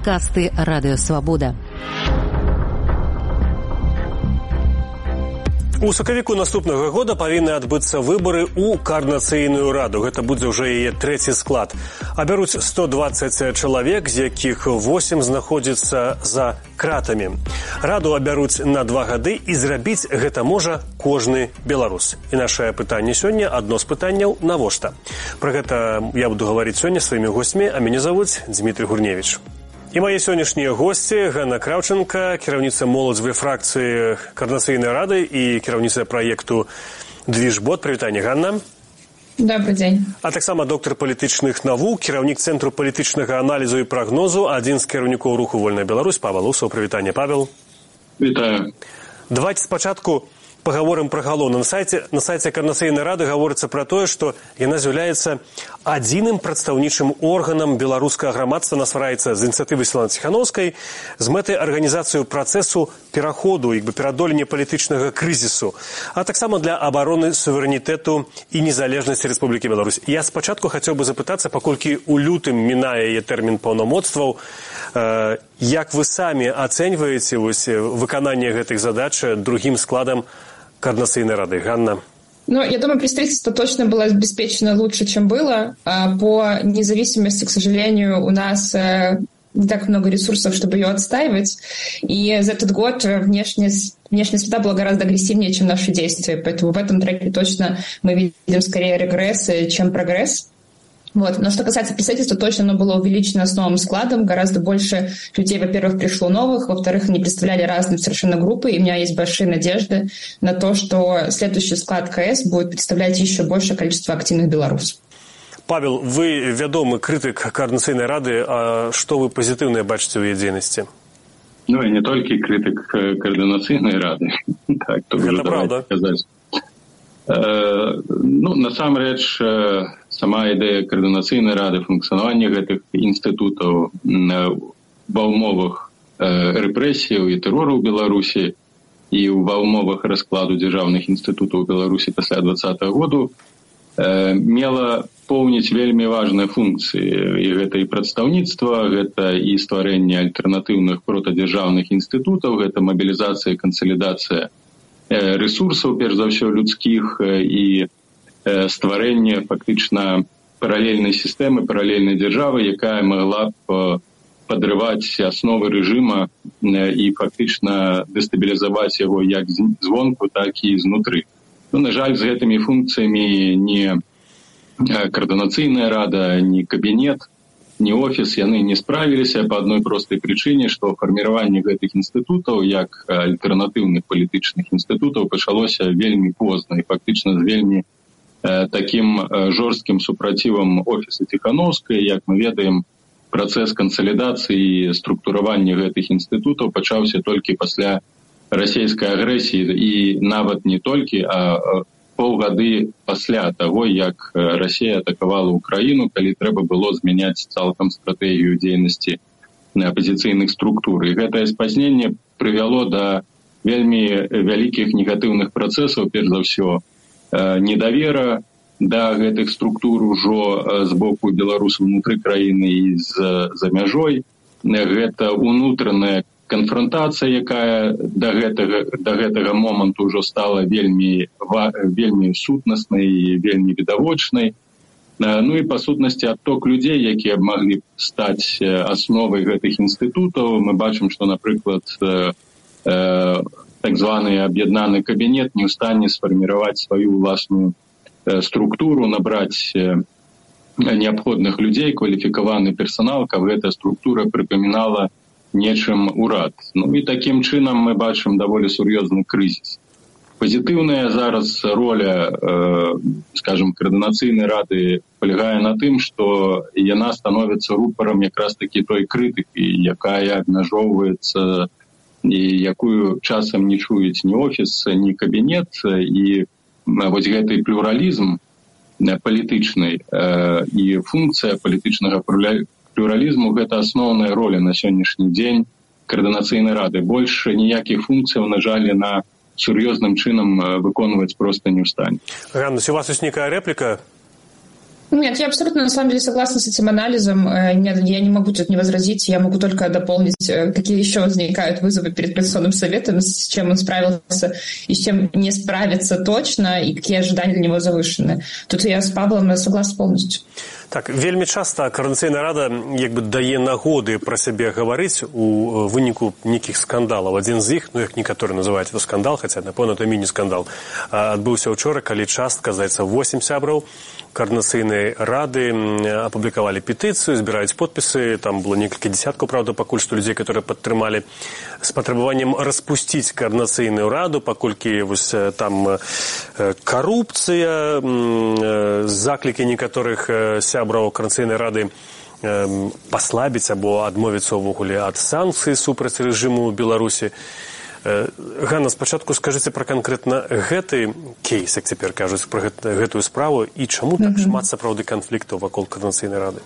Падкасты Радыё Свабода. У сакавіку наступнага года павінны адбыцца выбары ў Координацыйную раду. Гэта будзе ўжо яе трэці склад. Абяруць 120 чалавек, з якіх 8 знаходзіцца за кратамі. Раду абяруць на 2 гады, і зрабіць гэта можа кожны беларус. І нашае пытанне сёння, адно з пытанняў, навошта? Пра гэта я буду гаварыць сёння сваімі гостьмі, а мяне завуць Дмітрий Гурневич. І мае сённяшнія госці Ганна Краўченка, кіраўніца моладзевай фракцыі Координацыйнай рады і кіраўніца праекту «Движбот». Прывітанне, Ганна. Добрый дзень. А таксама доктар палітычных навук, кіраўнік Цэнтру палітычнага аналізу і прагнозу, адзін з кіраўнікоў руху «Вольная Беларусь» Павел Усаў. Прывітанне, Павел. Вітаю. Давайте спачатку паговорым пра галоўна. На сайце Координацыйнай рады гаворыцца пра тое, што яна з'яўляецца адзіным прадстаўнічым органам беларускага грамадства, насвараецца з ініцыятывы Светланы Ціхановскай з мэтай арганізацыю працэсу пераходу, пераадолення палітычнага крызісу, а таксама для абароны суверэнітэту і незалежнасці Рэспублікі Беларусь. Я спачатку хацеў бы запытацца, паколькі ў лютым мінае яе тэрмін паўнамоцтваў, як вы самі ацэньваеце выкананне гэтых задач другім складам Координацыйной рады? Ганна. Я думаю, представительство точно было обеспечено лучше, чем было. По независимости, к сожалению, у нас не так много ресурсов, чтобы ее отстаивать. И за этот год внешняя среда была гораздо агрессивнее, чем наши действия. Поэтому в этом треке точно мы видим скорее регресс, чем прогресс. Но что касается представительства, точно оно было увеличено с новым складом. Гораздо больше людей, во-первых, пришло новых, во-вторых, они представляли разные совершенно группы. И у меня есть большие надежды на то, что следующий склад КС будет представлять еще большее количество активных белорусов. Павел, вы вядомы крытык Координацыйнай рады, а што вы пазітыўнае бачыце ў яе дзейнасці? Я не толькі крытык Координацыйнай рады. Так, то гэта правда. Насамрэч, сама ідэя Координацыйнай рады, функцыянаванне гэтых інстытутаў ва ўмовах рэпрэсіяў і тэрору ў Беларусі і ва ўмовах раскладу дзяржаўных інстытутаў у Беларусі пасля 2020 году мела поўніць вельмі важныя функцыі. І гэта і прадстаўніцтва, гэта і стварэнне альтэрнатыўных протадзяржаўных інстытутаў, гэта мабілізацыя і кансалідацыя ресурсаў, перш за ўсё людскіх, і стварэнне фактычна паралельнай сістэмы, паралельнай дзяржавы, якая магла б падрываць асновы рэжыма і фактычна дэстабілізаваць яго як звонку, так і знутры. На жаль, з гэтымі функцыямі ні Координацыйная рада, ні кабінет, ні офіс, яны не справіліся па адной простай прычыне, што фарміраванне гэтых інстытутаў як альтэрнатыўных палітычных інстытутаў пачалося вельмі позна і фактычна з вельмі такім жорсткім супрацівам офіса Ціхановскай. Як мы ведаем, працэс кансалідацыі і структуравання гэтых інстытутаў пачаўся толькі пасля расійскай агрэсіі, і нават не толькі, а паўгады пасля таго, як Расія атакавала Украіну, калі трэба было змяняць цалкам стратэгію дзейнасці апазіцыйных структур. І гэтае спазненне прывяло да вельмі вялікіх негатыўных працэсаў, перш за ўсё недавера да гэтых структур ужо з боку беларусаў унутры краіны і за мяжой. Гэта унутраная канфронтацыя, якая да гэтага моманту ўжо стала вельмі сутнаснай і вельмі відавочнай. І па сутнасці адток людзей, якія б маглі стаць асновай гэтых інстытутаў. Мы бачым, што, напрыклад, так званы аб'яднаны кабінет не ў стане сфарміраваць сваю ўласную структуру, набраць неабходных людзей, кваліфікаваны персанал, каб гэтая структура прыпамінала нечым урад. І такім чынам мы бачым даволі сур'ёзны крызіс. Пазітыўная зараз роля, скажем, Координацыйнай рады палягае на тым, што яна становіцца рупарам якраз такі той крытыкі, якая абмяжоўваецца і якую часам не чуюць ні офіс, ні кабінет. І вось гэты плюралізм палітычны і функцыя палітычнага плюралізму — гэта асноўная роля на сённяшні дзень Координацыйнай рады. Больш ніякіх функцыяў, на жаль, на сур'ёзным чынам выконваць проста не ў стане. Ганна, у вас ёсць некая рэпліка? Нет, я абсолютно на самом деле согласна с этим анализом. Я не могу тут не возразить, я могу только дополнить, какие еще возникают вызовы перед Координационным советом, с чем он справился и с чем не справится точно, и какие ожидания для него завышены. Тут я с Павлом согласна полностью. Так, вельмі часта Координаційная рада як бы дае нагоды пра сябе гаварыць у выніку нейкіх скандалаў. Адзін з іх, ну як некаторы называюць это скандал, хаця, напэўна, это міні-скандал, адбыўся ўчора, калі частка, здаецца, 8 сябраў Координаційнай рады апублікавалі петыцыю, збіраюць подпісы, там было некалькі десяткаў, правда, пакуль што людзей, которые падтрымалі з патрабаваннем распусціць Координаційную раду, паколькі вось там карупцыя, заклікі некаторых сябраў Координаційнай рады паслабіць або адмовіцца ўвогуле ад санкцый супраць рэжыму Беларусі. Ганна, спачатку скажыце пра канкрэтна гэты кейс, як цяпер кажуць, пра гэтую справу, і чаму так шмат сапраўды канфліктаў вакол Координаційнай рады?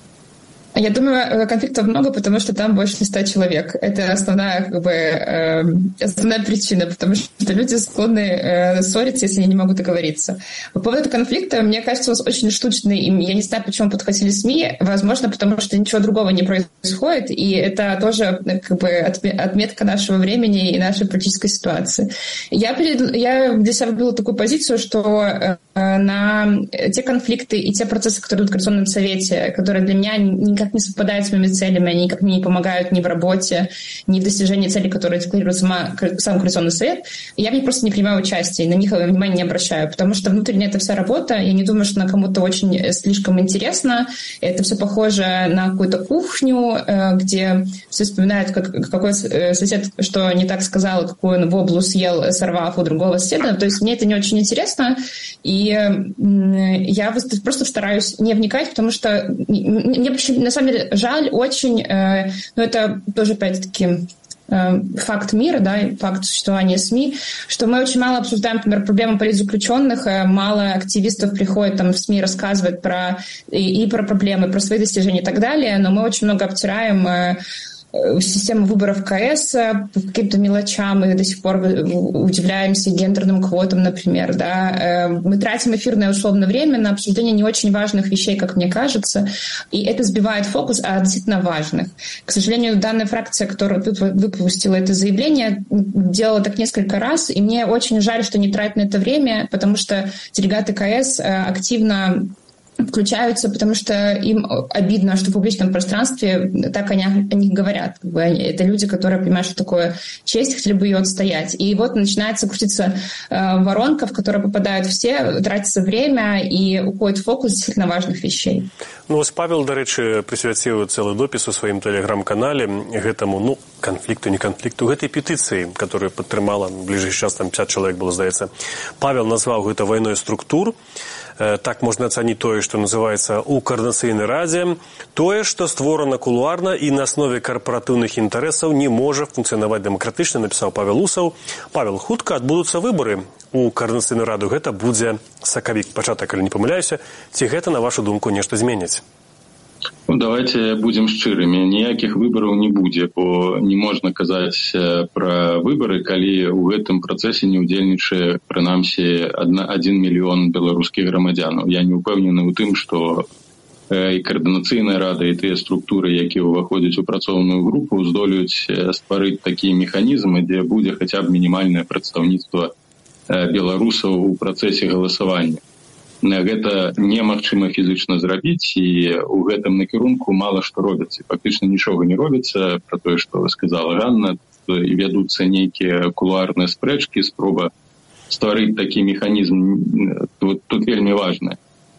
Я думаю, конфликтов много, потому что там больше 100 человек. Это основная, основная причина, потому что люди склонны ссориться, если они не могут договориться. По поводу конфликта, мне кажется, он очень штучный, и я не знаю, почему подхватили СМИ. Возможно, потому что ничего другого не происходит, и это тоже отметка нашего времени и нашей политической ситуации. Я для себя выбрала такую позицию, что на те конфликты и те процессы, которые идут в Координационном совете, которые для меня никак не совпадают с моими целями, они никак мне не помогают ни в работе, ни в достижении целей, которые декларирует сам Координационный совет, я в них просто не принимаю участие, и на них внимания не обращаю, потому что внутренняя эта вся работа, я не думаю, что она кому-то очень слишком интересна, это все похоже на какую-то кухню, где все вспоминают, какой сосед что не так сказал, какую он воблу съел, сорвав у другого соседа, то есть мне это не очень интересно, и я просто стараюсь не вникать, потому что мне на самом деле жаль очень, но это тоже опять-таки факт мира, да, факт существования СМИ, что мы очень мало обсуждаем, например, проблемы политзаключенных, мало активистов приходят там в СМИ рассказывать про проблемы, про свои достижения и так далее, но мы очень много обтираем систему выборов КС по каким-то мелочам, и до сих пор удивляемся гендерным квотам, например. Да. Мы тратим эфирное условное время на обсуждение не очень важных вещей, как мне кажется, и это сбивает фокус от действительно важных. К сожалению, данная фракция, которая выпустила это заявление, делала так несколько раз, и мне очень жаль, что не тратят на это время, потому что делегаты КС активно включаются, потому что им обидно, что в публичном пространстве так они о них говорят. Это люди, которые понимают, что такое честь, хотели бы ее отстоять. И вот начинается крутиться воронка, в которую попадают все, тратится время и уходит фокус действительно важных вещей. Ну, ось Павел, до речі, присвяціў цэлы допіс у сваім тэлеграм-канале гэтаму, канфлікту, не канфлікту, гэтай петыцыі, которую падтрымала бліжэй час, там 50 чалавек было, здаецца. Павел назваў гэта вайной структур. Так можна ацаніць тое, што называецца у Координаційнай радзе, тое, што створана кулуарна і на аснове карпаратыўных інтарэсаў не можа функцыянаваць дэмакратычна, напісаў Павел Усаў. Павел, хутка адбудуцца выбары у Координаційную раду, гэта будзе сакавік, пачатак, калі не памыляюся. Ці гэта, на вашу думку, нешта зменіць? Ну, давайте будем шчырымі. Ніякіх выбараў не будзе, бо не можна казаць пра выбары, калі ў гэтым працэсе не ўдзельнічае, прынамсі, 1 мільён беларускіх грамадзянаў. Я не ўпэўнены ў тым, што і Координаційная рада, і тыя структуры, якія ўваходзяць у працоўную групу, здолеюць стварыць такія механізмы, дзе будзе хаця б мінімальнае прадстаўніцтва беларусаў у працэсе галасавання. Гэта немагчыма фізычна зрабіць, і ў гэтым накірунку мала што робіцца. Фактычна нічога не робіцца, пра тое, што сказала Ганна, і вядуцца нейкія кулуарныя спрэчкі, спроба стварыць такі механізм, тут вельмі важна.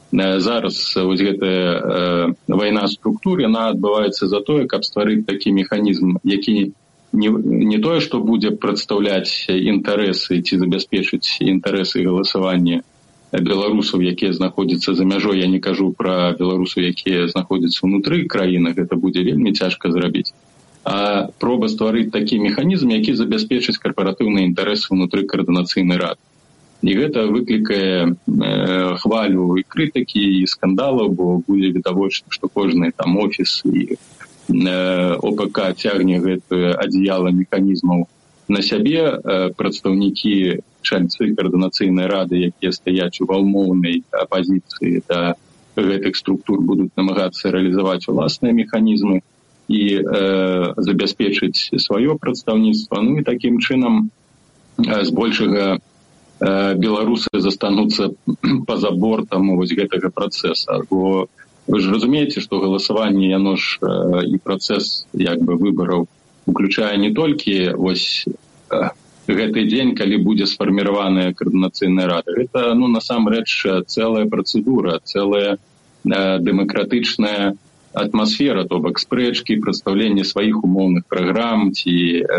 Зараз вось гэтая вайна структур, яна адбываецца за тое, каб стварыць такі механізм, які не тое, што будзе прадстаўляць інтарэсы ці забяспечыць інтарэсы галасавання беларусаў, якія знаходзяцца за мяжой, я не кажу пра беларусаў, якія знаходзяцца ўнутры краіны, гэта будзе вельмі цяжка зрабіць, а проба стварыць такі механізм, які забяспечыць карпаратыўныя інтарэсы ўнутры Координаційнай рады. І гэта выклікае хвалю і крытыкі, і скандалаў, бо будзе відавочна, што кожны там офіс і ОПК цягне гэтае адзеяла механізмаў на сябе. Прадстаўнікі чальцы Координаційнай рады, якія стаяць у умоўнай апазіцыі да гэтых структур будуць намагацца рэалізаваць уласныя механізмы і забяспечыць сваё прадстаўніцтва. Ну і такім чынам збольшага беларусы застануцца па-за бортам вось гэтага працэса. Бо вы ж разумееце, што галасаванне, яно ж і працэс як бы выбараў уключае не толькі вось гэты дзень, калі будзе сфарміраваная каардынацыйная рада. Гэта, насамрэч, цэлая працэдура, цэлая дэмакратычная атмасфера, то бок спрэчкі, прадстаўленне сваіх умоўных праграм ці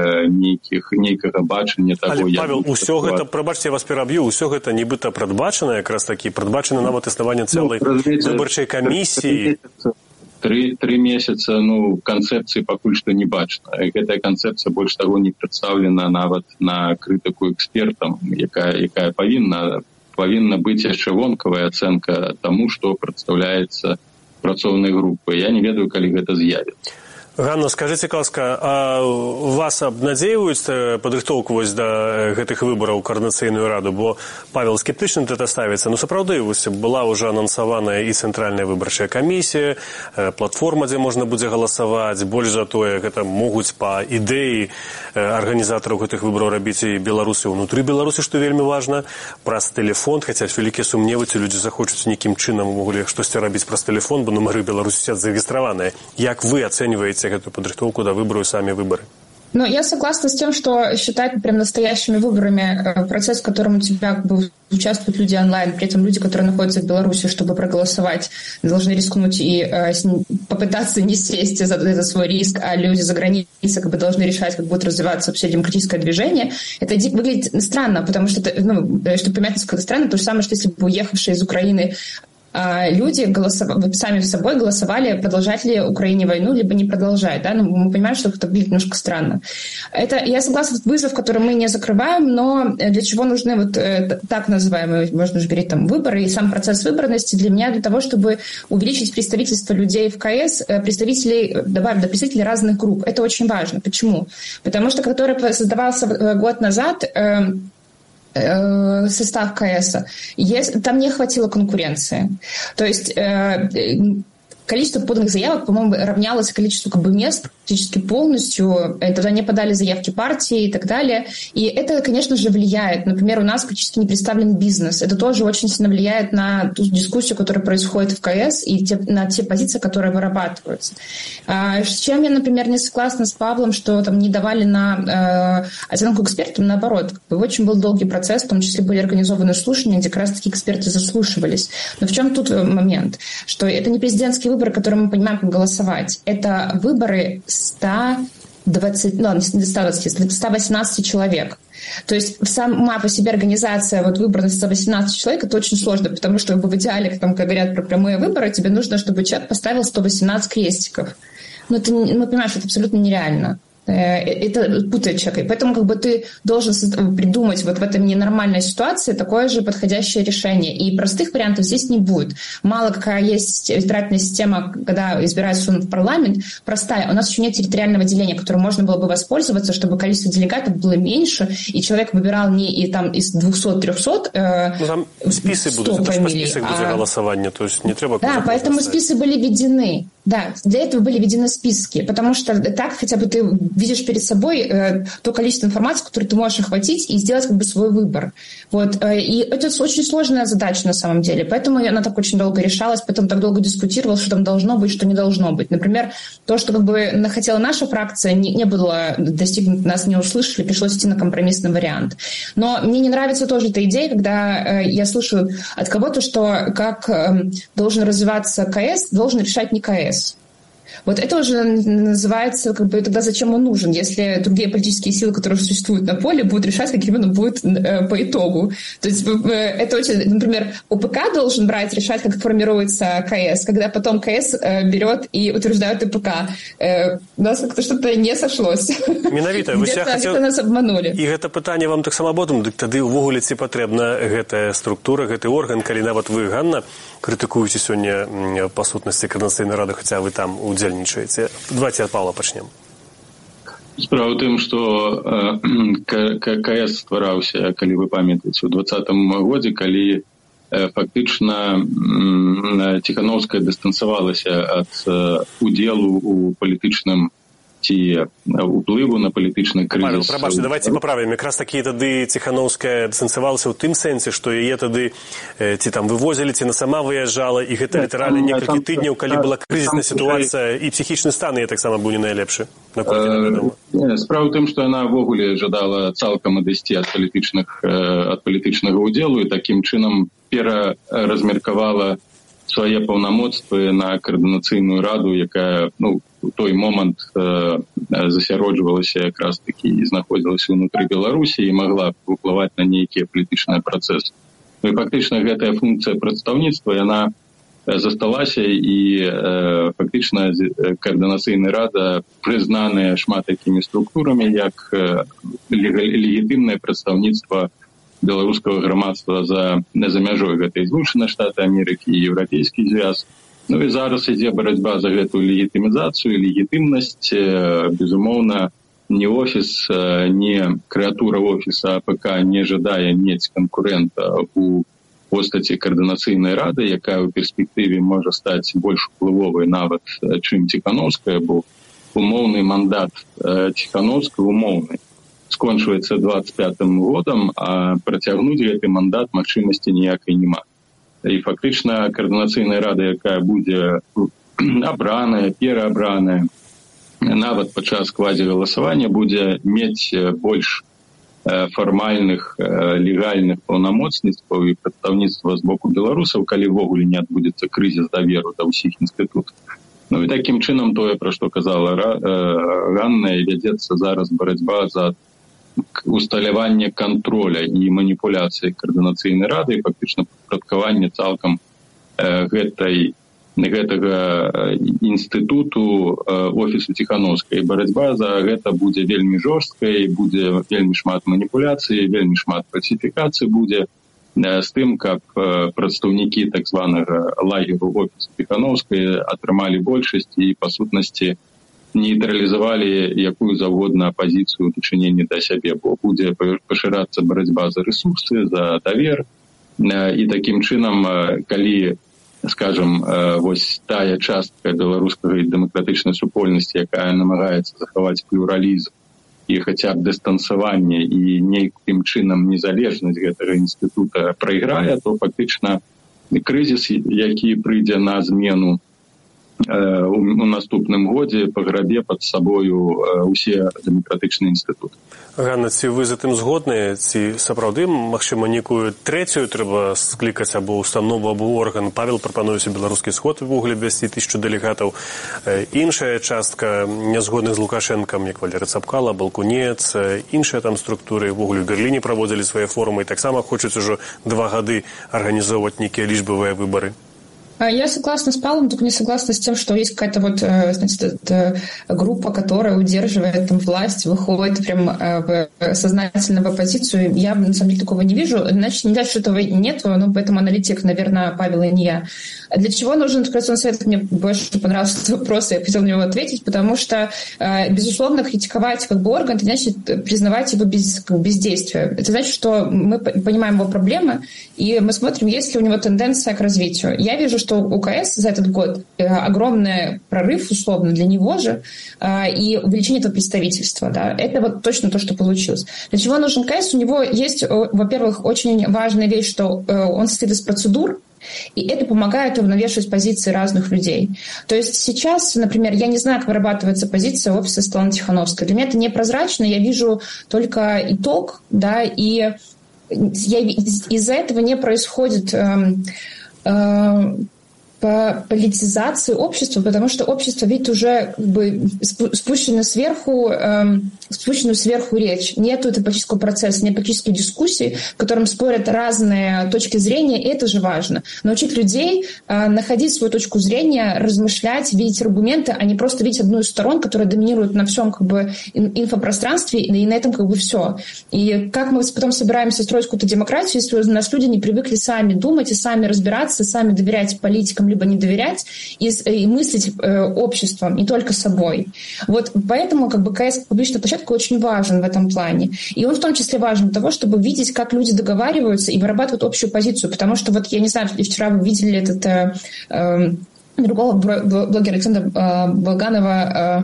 нейкага бачання таго. Але, Павел, усё гэта, прабачце, я вас пераб'ю, усё гэта нібыта прадбачана, якраз такі прадбачана нават існаванне цэлай выбарчай камісіі. 3 месяца, канцэпцыі пакуль што не бачна. Гэтая канцэпцыя больш таго не прадстаўлена нават на крытыку экспертам, якая павінна быць яшчэ вонкавая ацэнка таму, што прадстаўляецца працоўнай групы. Я не ведаю, калі гэта з'явіцца. Ганна, скажите, ласка, а вас абнадзейваюць падрыхтоўку вось да гэтых выбараў ў каардынацыйную раду? Бо Павел скептычна гэта ставіцца. Сапраўды, вось была ўжо анансаваная і цэнтральная выбарчая камісія, платформа, дзе можна будзе галасаваць. Больш за тое, гэта могуць па ідэі арганізатараў гэтых выбараў рабіць і беларусы ўнутры Беларусі, што вельмі важна, праз тэлефон, хаця вялікія сумневы, ці людзі захочуць нейкім чынам могулі штосьці рабіць праз тэлефон, бо нумары Беларусі сядзяць зарэгістраваныя. Як вы ацэньваеце эту подготовку до выборов и сами выборы? Я согласна с тем, что считать прям настоящими выборами процесс, в котором у тебя участвуют люди онлайн, при этом люди, которые находятся в Беларуси, чтобы проголосовать, должны рискнуть и попытаться не сесть за этот свой риск, а люди за границей должны решать, как будет развиваться вообще демократическое движение. Это выглядит странно, потому что, чтобы понимать, насколько это странно, то же самое, что если бы уехавшие из Украины люди сами с собой голосовали, продолжать ли Украине войну, либо не продолжать. Да? Мы понимаем, что это выглядит немножко странно. Я согласна, это вызов, который мы не закрываем, но для чего нужны вот так называемые, можно же говорить, выборы и сам процесс выборности для меня, для того, чтобы увеличить представительство людей в КС, добавить представителей разных групп. Это очень важно. Почему? Потому что который создавался год назад, состав КС, там не хватило конкуренции. То есть количество поданных заявок, по-моему, равнялось количеству мест практически полностью. Тогда не подали заявки партии и так далее. И это, конечно же, влияет. Например, у нас практически не представлен бизнес. Это тоже очень сильно влияет на ту дискуссию, которая происходит в КС, и на те позиции, которые вырабатываются. С чем я, например, не согласна с Павлом, что там не давали на оценку экспертам, наоборот. Очень был долгий процесс, в том числе были организованы слушания, где как раз-таки эксперты заслушивались. Но в чем тут момент? Что это не президентские выборы, которые мы понимаем, как голосовать. Это выборы 118 человек. То есть сама по себе организация выборности 118 человек, это очень сложно, потому что в идеале, как говорят про прямые выборы, тебе нужно, чтобы человек поставил 118 крестиков. Мы понимаем, что это абсолютно нереально. Это путает человека. И поэтому ты должен придумать в этой ненормальной ситуации такое же подходящее решение. И простых вариантов здесь не будет. Мало какая есть избирательная система, когда избирается в парламент, простая. У нас еще нет территориального деления, которым можно было бы воспользоваться, чтобы количество делегатов было меньше, и человек выбирал не из 200-300 там списы будут, это же по список будет голосование, то есть не треба... Да, поэтому списы были введены. Да, для этого были введены списки, потому что так хотя бы ты видишь перед собой то количество информации, которое ты можешь охватить и сделать свой выбор. И это очень сложная задача на самом деле, поэтому она так очень долго решалась, поэтому так долго дискутировалась, что там должно быть, что не должно быть. Например, то, что хотела наша фракция, не было достигнуто, нас не услышали, пришлось идти на компромиссный вариант. Но мне не нравится тоже эта идея, когда я слышу от кого-то, что как должен развиваться КС, должен решать не КС. Это уже называется, тогда зачем он нужен, если другие политические силы, которые существуют на поле, будут решать, каким он будет по итогу. То есть это очень, например, ОПК должен решать, как формируется КС, когда потом КС берет и утверждает ОПК. У нас как-то что-то не сошлось. Менавіта, вы себя хотел... нас обманули. И это пытание вам так само потом, тогда увогуле ці потребна гэтая структура, гэты орган, калі нават вы, Ганна, критикуете сёння по сутнасці Координаційної ради, хотя вы там удзельнічаеце. Давайте от Павла пачнем. Справа ў тым, што КС ствараўся, калі вы памятаеце, у 2020 годзе, калі фактычна Ціханаўская дыстанцавалася ад удзелу у палітычным ці уплыву на палітычны крызіс. Павел, прабачце, давайте паправім. Якраз такі тады Ціханаўская дыстанцавалася ў тым сэнсе, што яе тады ці там вывозілі, ці на сама выязджала, і гэта літаральна некалькі тыдняў, калі была крызісная сітуацыя, і псіхічны стан яе таксама быў не найлепшы. Справа ў тым, што яна ўвогуле жадала цалкам адысці ад палітычнага ўдзелу і такім чынам пераразмеркавала свае паўнамоцтвы на каардынацыйную раду, якая, у той момант засяроджвалася якраз такі і знаходзілася ўнутры Беларусі і магла ўплываць на нейкія палітычныя працэсы. І фактычна гэтая функцыя прадстаўніцтва, яна засталася і фактычна каардынацыйная рада прызнаная шмат якімі структурамі як легітымнае прадстаўніцтва беларускага грамадства за мяжой гэтай Злучаныя Штаты Амерыкі і Еўрапейскі звяз. І зараз ідзе барацьба за гэтую легітымізацыю, легітымнасць. Безумоўна, ні офіс, ні крэатура офіса АПК не жадае мець канкурэнта у постаці каардынацыйнай рады, якая ў перспектыве можа стаць больш уплывовай нават, чым Ціханаўская, бо умоўны мандат Ціханаўскай умоўны скончваецца 25-м годам, а працягнуць гэты мандат магчымасці ніякай няма. І фактычна каардынацыйная рада, якая будзе абраная, пераабраная, нават падчас квазігаласавання будзе мець больш фармальных, легальных паўнамоцніцтваў і прадстаўніцтва з боку беларусаў, калі ўвогуле не адбудзецца крызіс даверу да ўсіх інстытутаў. І такім чынам тое, пра што казала Ганна, вядзецца зараз барацьба за усталяванне контроля і маніпуляцыі каардынацыйнай рады, і фактычна падпарадкаванне цалкам гэтага інстытуту офісу Ціханаўскай. Барацьба за гэта будзе вельмі жорсткай, будзе вельмі шмат маніпуляцый, вельмі шмат фальсіфікацый будзе з тым, каб прадстаўнікі так званага лагеру офісу Ціханаўскай атрымалі большасць і, па сутнасці, нейтралізавалі якую заўгодна апазіцыю ў дачыненні да сябе, бо будзе пашырацца барацьба за рэсурсы, за давер. І такім чынам, калі, скажам, вось тая частка беларускага дэмакратычнай супольнасці, якая намагаецца захаваць плюралізм і хаця б дыстанцаванне і нейкім чынам незалежнасць гэтага інстытута прайграе, то фактычна крызіс, які прыйдзе на змену у наступным годзе, паграбе пад сабою усе дэмакратычныя інстытуты. Ганна, ці вы з гэтым згодныя? Ці сапраўды, магчыма, некую трэцюю трэба склікаць або установу, або орган? Павел прапануе беларускі сход увогуле 200 000 дэлегатаў. Іншая частка нязгодных з Лукашэнкам, як Валерый Цапкала, Балкунец, іншыя там структуры, увогуле ў Берліне праводзілі свае форумы і таксама хочуць ужо 2 гады арганізоўваць нейкія лічбавыя выбары. Я согласна с Павлом, только не согласна с тем, что есть какая-то вот, значит, группа, которая удерживает там власть, выходит прям сознательно в оппозицию. Я, на самом деле, такого не вижу. Значит, не дальше этого нет, но поэтому аналитик, наверное, Павел и не я. А для чего нужен интеграционный совет? Мне больше понравился этот вопрос, я хотела на него ответить, потому что, безусловно, критиковать как бы орган, это значит признавать его бездействие. Это значит, что мы понимаем его проблемы, и мы смотрим, есть ли у него тенденция к развитию. Я вижу, что у КС за этот год огромный прорыв, условно, для него же, и увеличение этого представительства. Да. Это вот точно то, что получилось. Для чего нужен КС? У него есть, во-первых, очень важная вещь, что он состоит из процедур, и это помогает уравновешивать позиции разных людей. То есть сейчас, например, я не знаю, как вырабатывается позиция офиса Светланы Тихановской. Для меня это непрозрачно, я вижу только итог, да, и из-за этого не происходит политизации общества, потому что общество, видит, уже как бы спущенную сверху речь. Нет этого политического процесса, нет политической дискуссии, в котором спорят разные точки зрения, и это же важно. Научить людей находить свою точку зрения, размышлять, видеть аргументы, а не просто видеть одну из сторон, которая доминирует на всем как бы инфопространстве, и на этом как бы все. И как мы потом собираемся строить какую-то демократию, если у нас люди не привыкли сами думать и сами разбираться, сами доверять политикам, кому-либо не доверять и мыслить обществом, не только собой. Вот поэтому как бы КС публичная площадка очень важен в этом плане. И он в том числе важен для того, чтобы видеть, как люди договариваются и вырабатывают общую позицию. Потому что вот я не знаю, вчера вы видели этот другого блогера Александра Болганова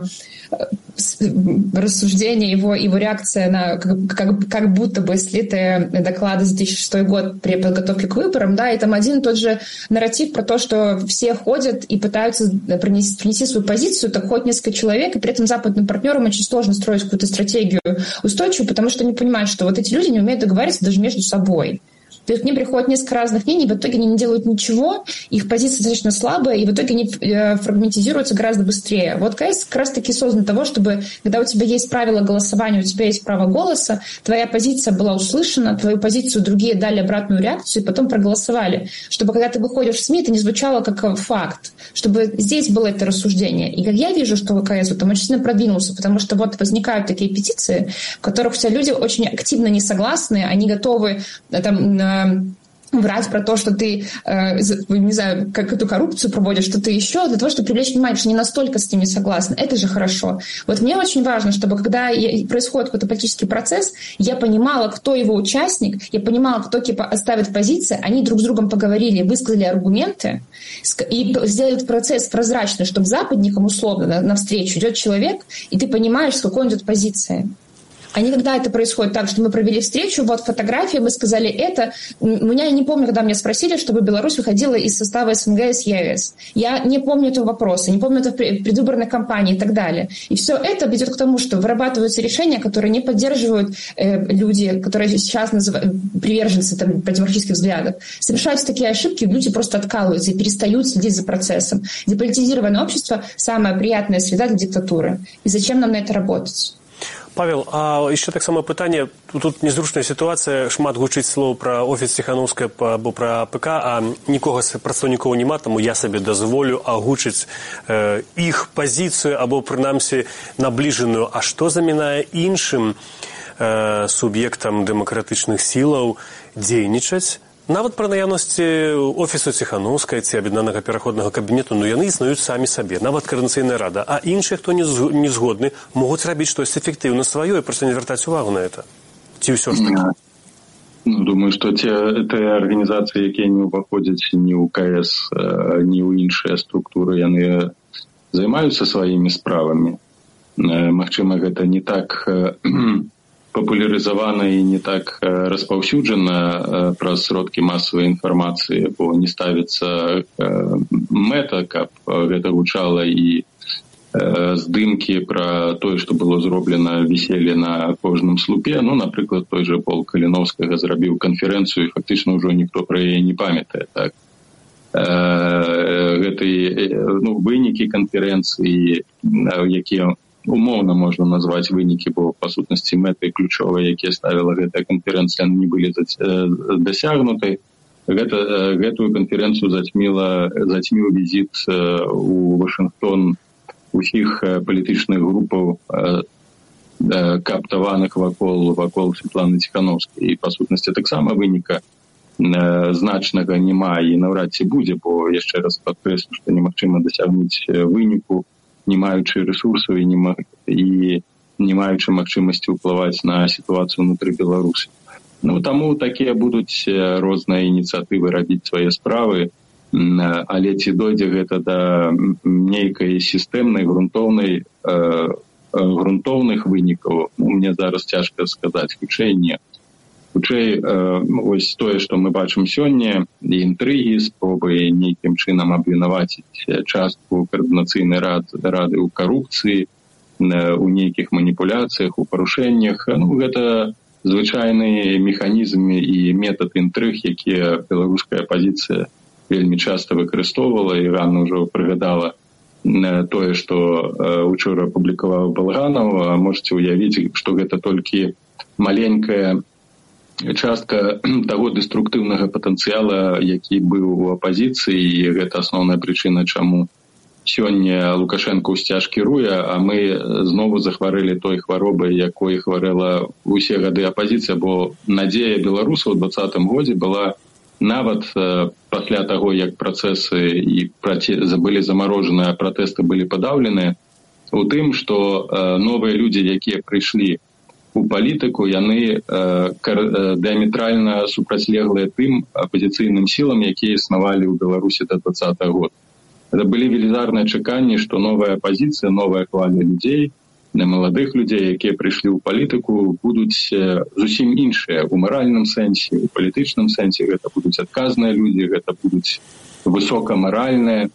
рассуждение, его реакция на как будто бы слитые доклады за 2006 год при подготовке к выборам, да, и там один и тот же нарратив про то, что все ходят и пытаются принести свою позицию, так ходит несколько человек, и при этом западным партнерам очень сложно строить какую-то стратегию устойчивую, потому что они понимают, что вот эти люди не умеют договариваться даже между собой. То есть к ним приходят несколько разных мнений, в итоге они не делают ничего, их позиция достаточно слабая, и в итоге они фрагментизируются гораздо быстрее. Вот КС как раз-таки создан для того, чтобы, когда у тебя есть правила голосования, у тебя есть право голоса, твоя позиция была услышана, твою позицию другие дали обратную реакцию и потом проголосовали. Чтобы, когда ты выходишь в СМИ, это не звучало как факт. Чтобы здесь было это рассуждение. И как я вижу, что КС там очень сильно продвинулся, потому что вот возникают такие петиции, в которых все люди очень активно не согласны, они готовы там врать про то, что ты, не знаю, как эту коррупцию проводишь, что-то еще, для того, чтобы привлечь внимание, что не настолько с ними согласны. Это же хорошо. Вот мне очень важно, чтобы когда происходит какой-то политический процесс, я понимала, кто его участник, я понимала, кто оставит позиции, они друг с другом поговорили, высказали аргументы и сделали этот процесс прозрачным, чтобы западникам условно навстречу идет человек, и ты понимаешь, с какой он идет позиции. А не когда это происходит так, что мы провели встречу, вот фотографии, мы сказали это. Я не помню, когда меня спросили, чтобы Беларусь выходила из состава СНГ и ЕС. Я не помню этого вопроса, не помню это в предвыборной кампании и так далее. И все это ведет к тому, что вырабатываются решения, которые не поддерживают люди, которые сейчас называют приверженцы демократических взглядов. Совершаются такие ошибки, люди просто откалываются и перестают следить за процессом. Деполитизированное общество – самая приятная среда для диктатуры. И зачем нам на это работать? Павел, а еще так само пытанне, тут незручная сітуацыя, шмат гучыць слоў пра офіс Ціханаўскай або пра ПК, а нікога з прадстаўнікоў няма, таму я сабе дазволю агучыць іх пазіцыю або прынамсі набліжаную. А што замінае іншым суб'ектам дэмакратычных сілаў дзейнічаць? Нават пры наяўнасці офісу Ціханаўскай ці аб'яднанага пераходнага кабінету, яны існуюць самі сабе, нават Координацыйная рада. А іншыя, хто не згодны, могуць рабіць штосьці эфектыўна сваё і проста не звяртаць увагу на это. Ці ўсё ж такі? Думаю, што тыя арганізацыі, якія не ўваходзяць ні ў КС, ні ў іншыя структуры, яны займаюцца сваімі справамі. Магчыма, гэта не так популяризована и не так распаўсюджана праз сродкі масавай інфармацыі, бо не ставіцца мэта, каб гэта гучала і здымкі пра тое, што было зроблена, віселі на кожным слупе. Напрыклад, той же Пол Каліновскага зрабіў канферэнцыю, і фактычна ўжо ніхто пра яе не памятае. Так? Гэтай вынікі канферэнцыі, якія умоўна можна назваць вынікі, бо па сутнасці мэты ключовыя, якія ставіла гэтая канферэнцыя, не былі дасягнуты. Гэтую канферэнцыю зацьміў візіт у Вашынгтон усіх палітычных групаў, кааптаваных вакол Святланы Ціханаўскай. І па сутнасці таксама выніка значнага няма і наўрад ці будзе, бо яшчэ раз падкрэслю, што немагчыма дасягнуць выніку, не маючы ресурсаў і не маючы магчымасці ўплываць на сітуацыю ўнутры Беларусі. Таму такія будуць розныя ініцыятывы рабіць свае справы, але ці дойдзе гэта да нейкай сістэмнай, грунтоўных вынікаў, мне зараз цяжка сказаць, хутчэй не. Хутчэй, вось тое, што мы бачым сёння, інтрыгі, спробы нейкім чынам абвінаваціць частку Координацыйнай рады ў карупцыі, у нейкіх маніпуляцыях, у парушэннях. Гэта звычайны механізм і метад інтрыг, якія беларуская апазіцыя вельмі часта выкарыстоўвала, і Ганна ўжо прыгадала тое, што учора апублікаваў Балганаў. Можаце ўявіць, што гэта толькі маленькая частка таго дэструктыўнага патэнцыяла, які быў у апазіцыі, і гэта асноўная прычына, чаму сёння Лукашенко ўсцяж кіруе, а мы знову захварэлі той хваробай, якой хварэла ўсе гады апазіцыя, бо надзея беларусаў у 2020 годзе была нават пасля таго, як працэсы і былі замарожаныя, а пратэсты былі падаўленыя, у тым, што новыя людзі, якія прыйшлі у палітыку, яны дыаметральна супрацьлеглыя тым апазіцыйным сілам, якія існавалі ў Беларусі да 2020 года. Это былі велізарныя чаканні, што новая апазіцыя, новая хваля людзей, маладых людзей, якія прыйшлі ў палітыку, будуць зусім іншыя ў маральным сэнсе, у палітычным сэнсе. Гэта будуць адказныя людзі, гэта будуць высокамаральныя,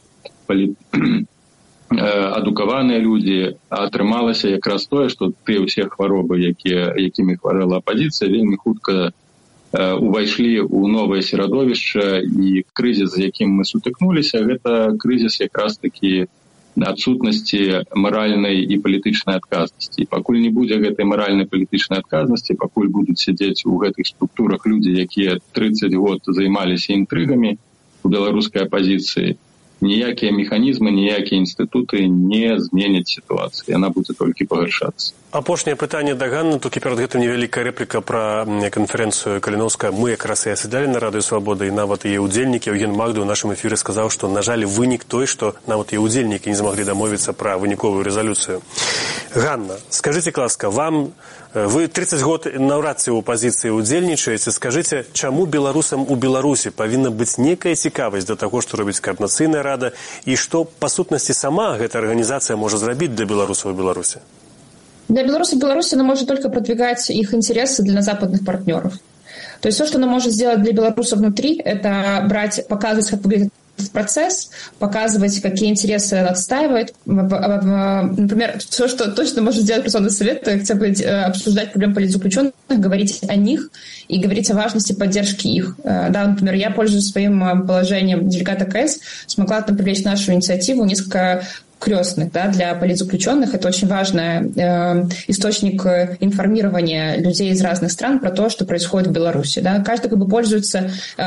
адукаваныя людзі. А атрымалася якраз тое, што тыя ўсе хваробы, якімі хварэла апазіцыя, вельмі хутка увайшлі ў новае серадовішча, і крызіс, з якім мы сутыкнуліся, гэта крызіс якраз такі адсутнасці маральнай і палітычнай адказнасці. Пакуль не будзе гэтай маральнай палітычнай адказнасці, пакуль будуць сядзець у гэтых структурах людзі, якія 30 год займаліся інтрыгамі у беларускай апазіцыі, ніякія механізмы, ніякія інстытуты не зменяць сітуацыю. Яна будзе толькі пагаршацца. Апошняе пытанне да Ганны, толькі перад гэтым невялікая рэпліка пра канферэнцыю Каліноўская. Мы якраз і асядалі на Радыё Свабода, і нават яе ўдзельнікі. Евген Магда ў нашым эфіры сказаў, што, на жаль, вынік той, што нават яе ўдзельнікі не змаглі дамовіцца пра выніковую рэзалюцыю. Ганна, скажыце, ласка, вы 30 год наўрад ці ў апазіцыі ўдзельнічаеце. Скажыце, чаму беларусам у Беларусі павінна быць некая цікавасць да таго, што робіць Координацыйная рада, і што, па сутнасці, сама гэта арганізацыя можа зрабіць для беларусаў у Беларусі? Для белорусов Беларусь она может только продвигать их интересы для западных партнеров. То есть все, что она может сделать для белорусов внутри, это показывать, как выглядит этот процесс, показывать, какие интересы он отстаивает. Например, все, что точно может сделать Верховный Совет, это хотя бы обсуждать проблемы политзаключенных, говорить о них и говорить о важности поддержки их. Да, например, я, пользуясь своим положением делегата КС, смогла там привлечь нашу инициативу несколько крестных, да, для политзаключенных. Это очень важный источник информирования людей из разных стран про то, что происходит в Беларуси. Да. Каждый как бы пользуется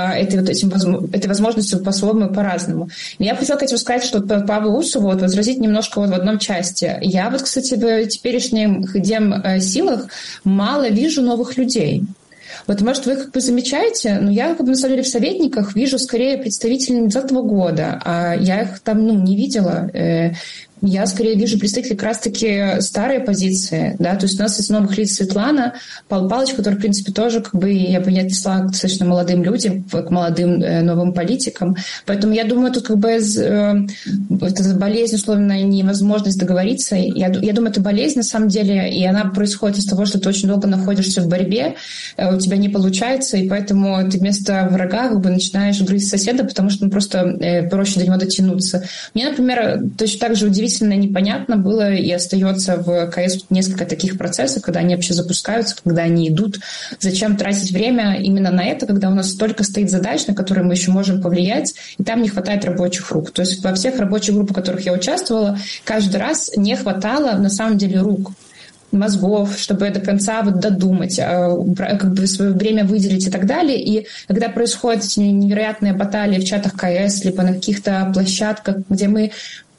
этой возможностью по-своему и по-разному. Я бы хотела сказать, что Павлу Усову возразить немножко в одном части. Я кстати, в теперешних силах мало вижу новых людей. Вот, может, вы замечаете, но я, на самом деле, в советниках вижу скорее представителей 2020 года, а я их там, не видела. Я скорее вижу представителей как раз-таки старой оппозиции, да, то есть у нас из новых лиц Светлана, Павел Павлович, который, в принципе, тоже, я бы не отнесла к достаточно молодым людям, к молодым новым политикам, поэтому я думаю, тут эта болезнь, условно, невозможность договориться, я думаю, это болезнь, на самом деле, и она происходит из того, что ты очень долго находишься в борьбе, у тебя не получается, и поэтому ты вместо врага начинаешь грызть соседа, потому что просто проще до него дотянуться. Мне, например, точно так же удивительно непонятно было и остается в КС несколько таких процессов, когда они вообще запускаются, когда они идут. Зачем тратить время именно на это, когда у нас столько стоит задач, на которые мы еще можем повлиять, и там не хватает рабочих рук. То есть во всех рабочих группах, в которых я участвовала, каждый раз не хватало на самом деле рук, мозгов, чтобы до конца додумать, свое время выделить и так далее. И когда происходят эти невероятные баталии в чатах КС, либо на каких-то площадках, где мы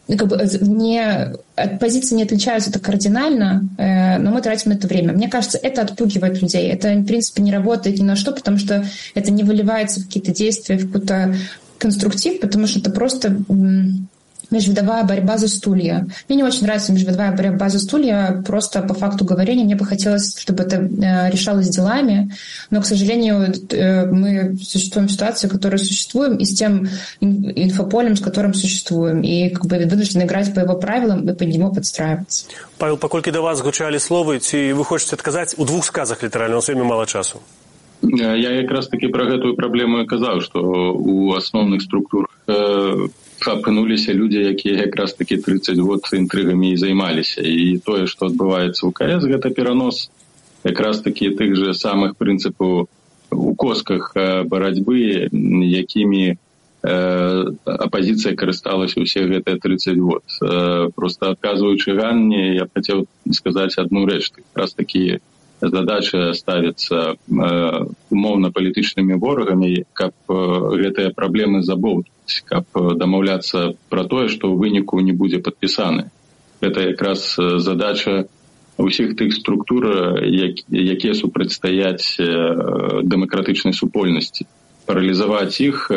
позиции не отличаются так кардинально, но мы тратим на это время. Мне кажется, это отпугивает людей. Это, в принципе, не работает ни на что, потому что это не выливается в какие-то действия, в какой-то конструктив, потому что это просто межвидовая борьба за стулья. Мне не очень нравится межвидовая борьба за стулья, просто по факту говорения. Мне бы хотелось, чтобы это решалось делами, но, к сожалению, мы существуем в ситуации, в которой существуем, и с тем инфополем, с которым существуем, и вынуждены играть по его правилам и под него подстраиваться. Павел, паколькі да вас гучалі словы, ці вы хочаце адказаць у двух сказах літаральна, у нас вельмі мала часу? Я якраз таки пра гэтую праблему казаў, што у асноўных структурах апынуліся людзі, якія якраз такі 30 год інтрыгамі і займаліся. І тое, што адбываецца ў КС, гэта перанос якраз такі тых же самых прынцыпаў у косках барацьбы, якімі апазіцыя карысталася ўсе гэтыя 30 год. Просто адказваючы Ганне, я б хацеў сказаць адну рэч. Якраз такі задача ставіцца умоўна-палітычнымі ворагамі, каб гэтыя праблемы забоўтаць, каб дамаўляцца пра тое, што ў выніку не будзе падпісаны. Гэта якраз задача ўсіх тых структур, якія супрацьстаяць дэмакратычнай супольнасці. паралізаваць іх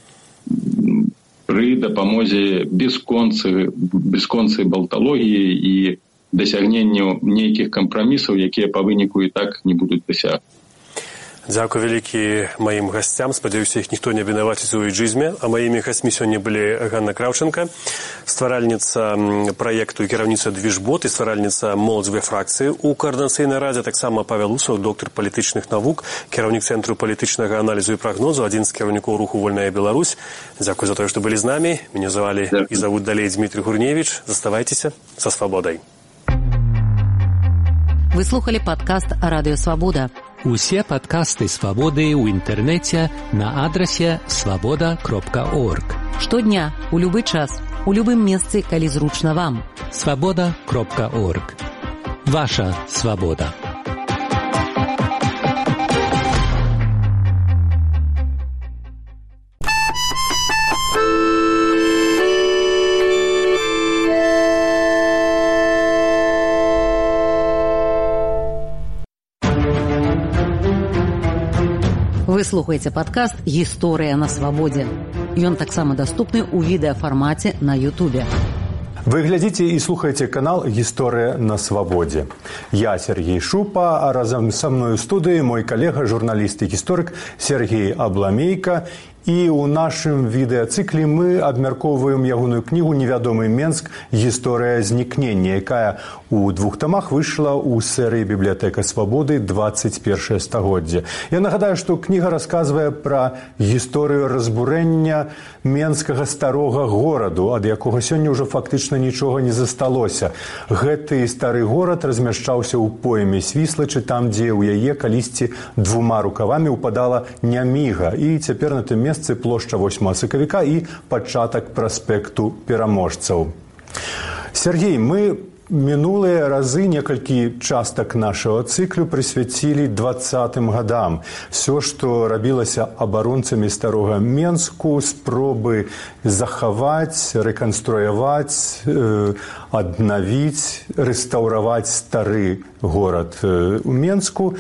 пры дапамозе бясконцай балталогіі і дасягненню нейкіх кампрамісаў, якія па выніку і так не будуць дасягнуты. Дзякуй вялікі маім гасцям. Спадзяюся, іх ніхто не вінаваціць у эйджызме. А маімі гасцьмі сёння былі Ганна Краўченка, стваральніца праекту і кіраўніца «Двіжбот» і стваральніца моладзевай фракцыі ў Каардынацыйнай радзе, таксама Павел Усаў, доктар палітычных навук, кіраўнік Цэнтру палітычнага аналізу і прагнозу, адзін з кіраўнікоў руху «Вольная Беларусь». Дзякуй за тое, што былі з намі. Мяне звалі і завуць далей Дмітрий Гурневіч. Заставайцеся са свабодай. Вы слухали падкаст «Радыё Свабода». Усе падкасты «Свабоды» ў інтэрнэце на адрасе свабода.орг. Штодня, у любы час, у любым месцы, калі зручна вам. свабода.орг. Ваша свабода. Вы слухаеце падкаст «Гісторыя на свабодзе». Ён таксама даступны ў відэафармаце на Ютубе. Вы глядзіце і слухаеце канал «Гісторыя на свабодзе». Я Сергей Шупа, а разам са мной у студыі мой калега, журналіст і гісторык Сергей Абламейка. І ў нашым відэацыкле мы абмяркоўваем ягоную кнігу «Невядомы Менск. Гісторыя знікнення», якая у 2 тамах выйшла ў серыі «Бібліятэка свабоды. 21 стагоддзе». Я нагадаю, што кніга расказвае пра гісторыю разбурэння менскага старога гораду, ад якога сёння ўжо фактычна нічога не засталося. Гэты стары горад размяшчаўся ў пойме Свіслачы, там, дзе ў яе калісьці 2 рукавамі ўпадала Няміга. І цяпер на тым месцы плошча 8 сакавіка і пачатак праспекту пераможцаў. Сергей, мы мінулыя разы некалькі частак нашага цыклю прысвяцілі 20-м гадам. Всё, што рабілася абаронцамі старога Менску, спробы захаваць, рэканструяваць, аднавіць, рэстаўраваць стары горад у Менску.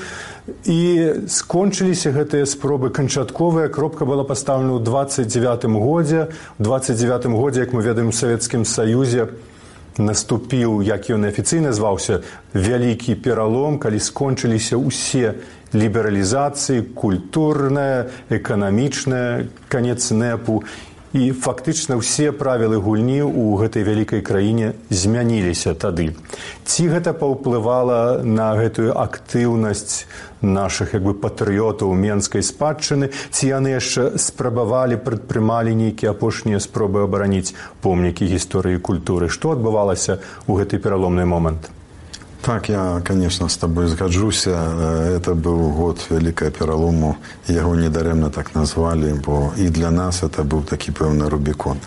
І скончыліся гэтыя спробы канчатковыя. Кропка была пастаўлена ў 29-м годзе. У 29-м годзе, як мы ведаем, у Савецкім Саюзе наступіў, як ён афіцыйна зваўся, вялікі пералом, калі скончыліся ўсе лібералізацыі, культурная, эканамічная, канец НЭПу. І фактычна ўсе правілы гульні ў гэтай вялікай краіне змяніліся тады. Ці гэта паўплывала на гэтую актыўнасць нашых патрыётаў менскай спадчыны, ці яны яшчэ спрабавалі, прадпрымалі нейкія апошнія спробы абараніць помнікі гісторыі і культуры? Што адбывалася ў гэты пераломны момант? Так, я, конечно, с тобой сгоджуся. Это был год великого перелому. Его недаремно так назвали, бо и для нас это был такой певный Рубикон.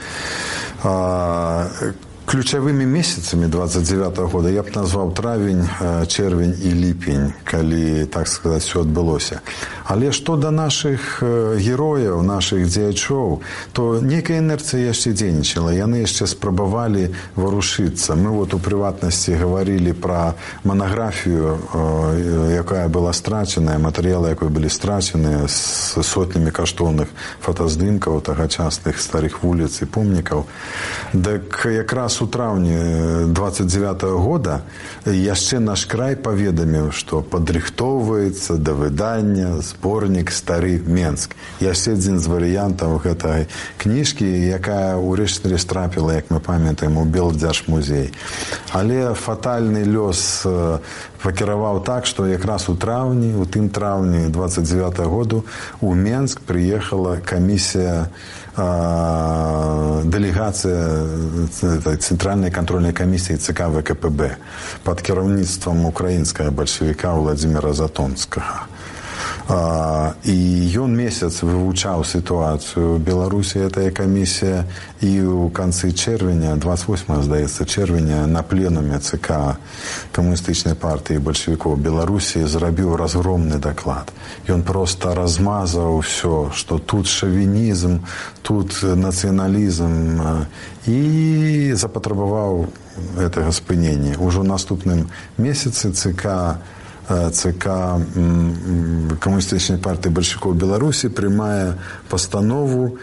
Ключевыми месяцами 29-го года я б назвал травень, червень и липень, коли, так сказать, все отбылося. Але что до наших героев, наших дзеячоў, то некая инерция еще дзейнічала. Яны еще спробовали ворушиться. Мы вот у приватности говорили про монографию, якая была страчена, материалы, якой были страчены, с сотнями каштоўных фотоздымков тагачасных старых вулиц и помников. Так якраз у траўні 29-го года яшчэ наш край паведаміў, што падрыхтоўваецца да выдання зборнік «Стары Менск». Яшчэ адзін з варыянтаў гэтай кніжкі, якая ўрэшце трапіла, як мы памятаем, у Белдзяржмузей. Але фатальны лёс пакіраваў так, што якраз у тым траўні 29-го году у Менск прыехала камісія, делегация Центральной контрольной комиссии ЦК ВКПБ под кіраўніцтвам украинского большевика Владимира Затонского. И он месяц вывучаў ситуацию в Беларуси, эта комиссия, и у концы червеня, 28, здаецца, червеня, на пленуме ЦК Камуністычнай партии большевиков Беларуси зрабіў разгромный доклад. И он просто размазал все, что тут шовинизм, тут национализм, и запатрабаваў этого спынення. Уже в наступным месяце ЦК ЦК Камуністычнай партыі бальшавікоў Беларусі прымае пастанову,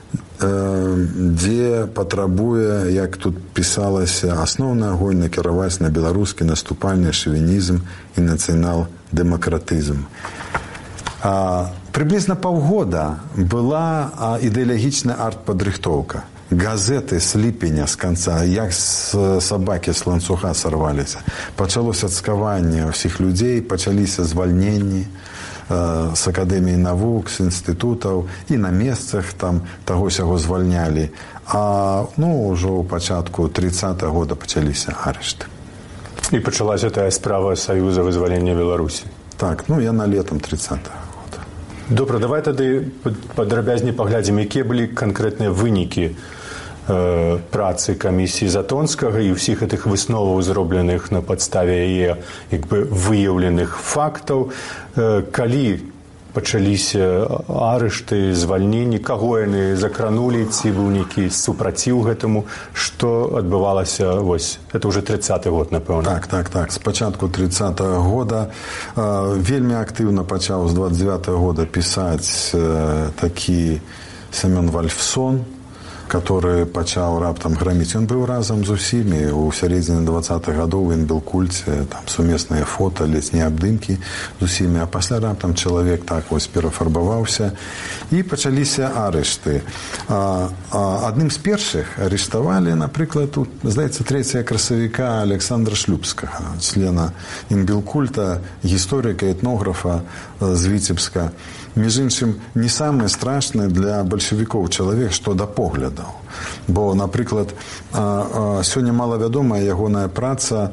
дзе патрабуе, як тут пісалася, асноўны агонь накіраваць на беларускі наступальны шавінізм і нацыянал-дэмакратызм. Прыблізна паўгода была ідэалагічная артпадрыхтоўка. Газеты з ліпеня, з канца, як сабакі з ланцуга сарваліся. Пачалося цкаванне ўсіх людзей, пачаліся звальненні з акадэміі навук, з інстытутаў, і на месцах там таго-сяго звальнялі. А ўжо ў пачатку 30-го года пачаліся арышты. І пачалася тая справа Саюза вызвалення Беларусі. Так, яна летам 30-го года. Добра, давай тады падрабязней паглядзім, якія былі канкрэтныя вынікі працы камісіі Затонскага і ўсіх гэтых высноваў, зробленых на падставе яе выяўленых фактаў. Калі пачаліся арышты, звальненні, каго яны закранулі, ці быў нейкі супраціў гэтаму, што адбывалася, это ўжо 30-й год, напэўна. Так. З пачатку 30-го года вельмі актыўна пачаў з 29-го года пісаць такі Семён Вальфсон, который пачаў раптам граміць. Ён быў разам з усімі. У сярэдзіне 20-х гадоў ён быў кульце, там сумесныя фота, летнія абдымкі з усімі. А пасля раптам чалавек так перафарбаваўся і пачаліся арышты. Адным з першых арыштавалі, напрыклад, тут, здаецца, 3 красавіка Александра Шлюбскага, члена інбілкульта, гісторыка, этнографа з Віцебска. Між іншым, не самае страшнае для бальшавікоў чалавек, што да поглядаў. Бо, напрыклад, сёння малавядомая ягоная праца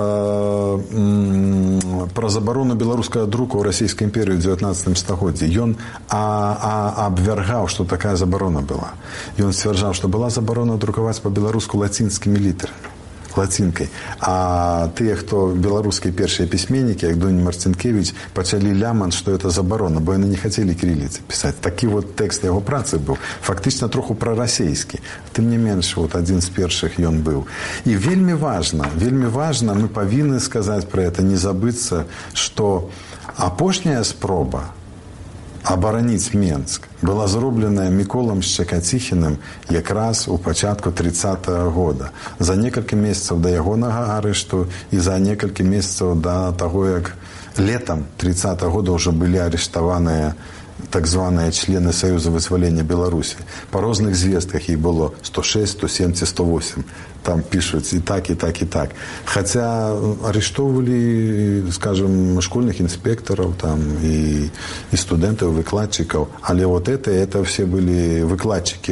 пра забарону беларускага друку ў расійскай імперыі ў 19 стагоддзі. Ён абвяргаў, што такая забарона была. Ён сцвярджаў, што была забарона друкаваць па-беларуску лацінскімі літарамі, лацінкай. А тыя, хто беларускія першыя пісьменнікі, як Дуня Марцінкевіч, пачалі лямант, што это забарона, бо яны не хацелі кірыліцы пісаць. Такі тэкст яго працы быў. Фактычна троху прарасейскі. Тым не менш, адзін з першых ён быў. І вельмі важна, мы павінны сказаць пра гэта, не забыцца, што апошняя спроба абараніць Менск была зробленая Міколам Шчакаціхіным якраз у пачатку 30-го года. За некалькі месяцаў да ягонага арышту і за некалькі месяцаў да таго, як летам 30-го года ўжо былі арыштаваныя так званыя члены Саюза вызвалення Беларусі. Па розных звестках іх было 106, 107 ці 108. Там пишут и так, и так, и так. Хотя арыштовывали, скажем, школьных инспекторов там, и студентов, выкладчиков. Але это все были выкладчики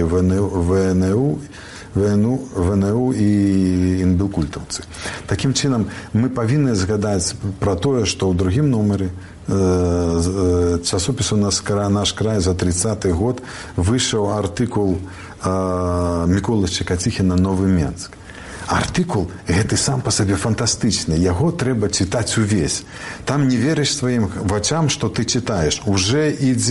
ВНУ и інбілкультаўцы. Таким чином, мы павінны згадаць про тое, што ў другім нумары часопісу «Наш край» за 30-й год выйшаў артыкул Міколы Шчакаціхіна «Новы Менск». Артыкул гэты сам па сабе фантастычны. Яго трэба чытаць увесь. Там не верыш сваім вачам, што ты чытаеш. Ужо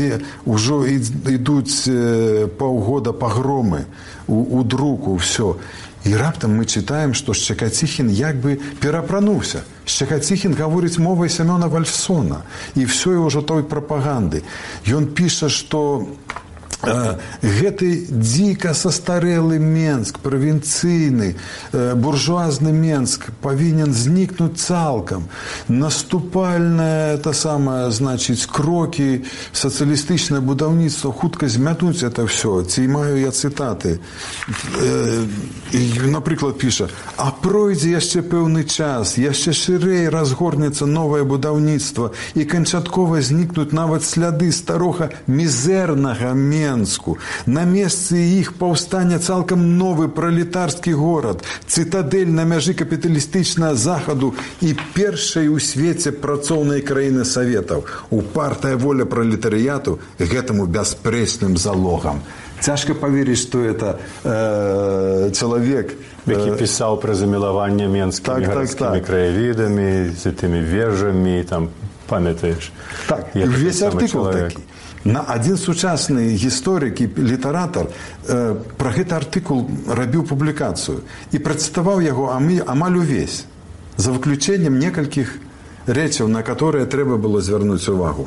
ідуць паўгода пагромы у друку, ўсё. І раптам мы чытаем, што Шчакаціхін як бы перапрануўся. Шчакаціхін гаворыць мовай Семёна Вальфсона. І ўсё ўжо той прапаганды. Ён піша, што гэты дзіка састарэлы Менск, правінцыйны, буржуазны Менск павінен знікнуць цалкам. Наступальнае, крокі, сацыялістычнае будаўніцтва хутка змятуць это ўсё. Ці маю я цытаты. Напрыклад, піша: «А пройдзе яшчэ пэўны час, яшчэ шырэй разгорнецца новае будаўніцтва, і канчаткова знікнуць нават сляды старога мізэрнага Менску. На месцы іх паўстане цалкам новы пралетарскі горад, цытадэль на мяжы капіталістычнага захаду і першай у свеце працоўнай краіны Саветаў. Упартая воля пралетарыяту гэтаму бяспрэчным залогам». Цяжка поверить, что это человек, які писал про замилование менскими городскими краевидами, с этими вежами, там, памятаешь? Так, весь артикул такой. Один сучасны гісторык і літаратар про гэты артыкул рабіў публікацыю і працытаваў яго амаль увесь, за выключэннем некалькіх рэчаў, на которые трэба было звярнуць увагу.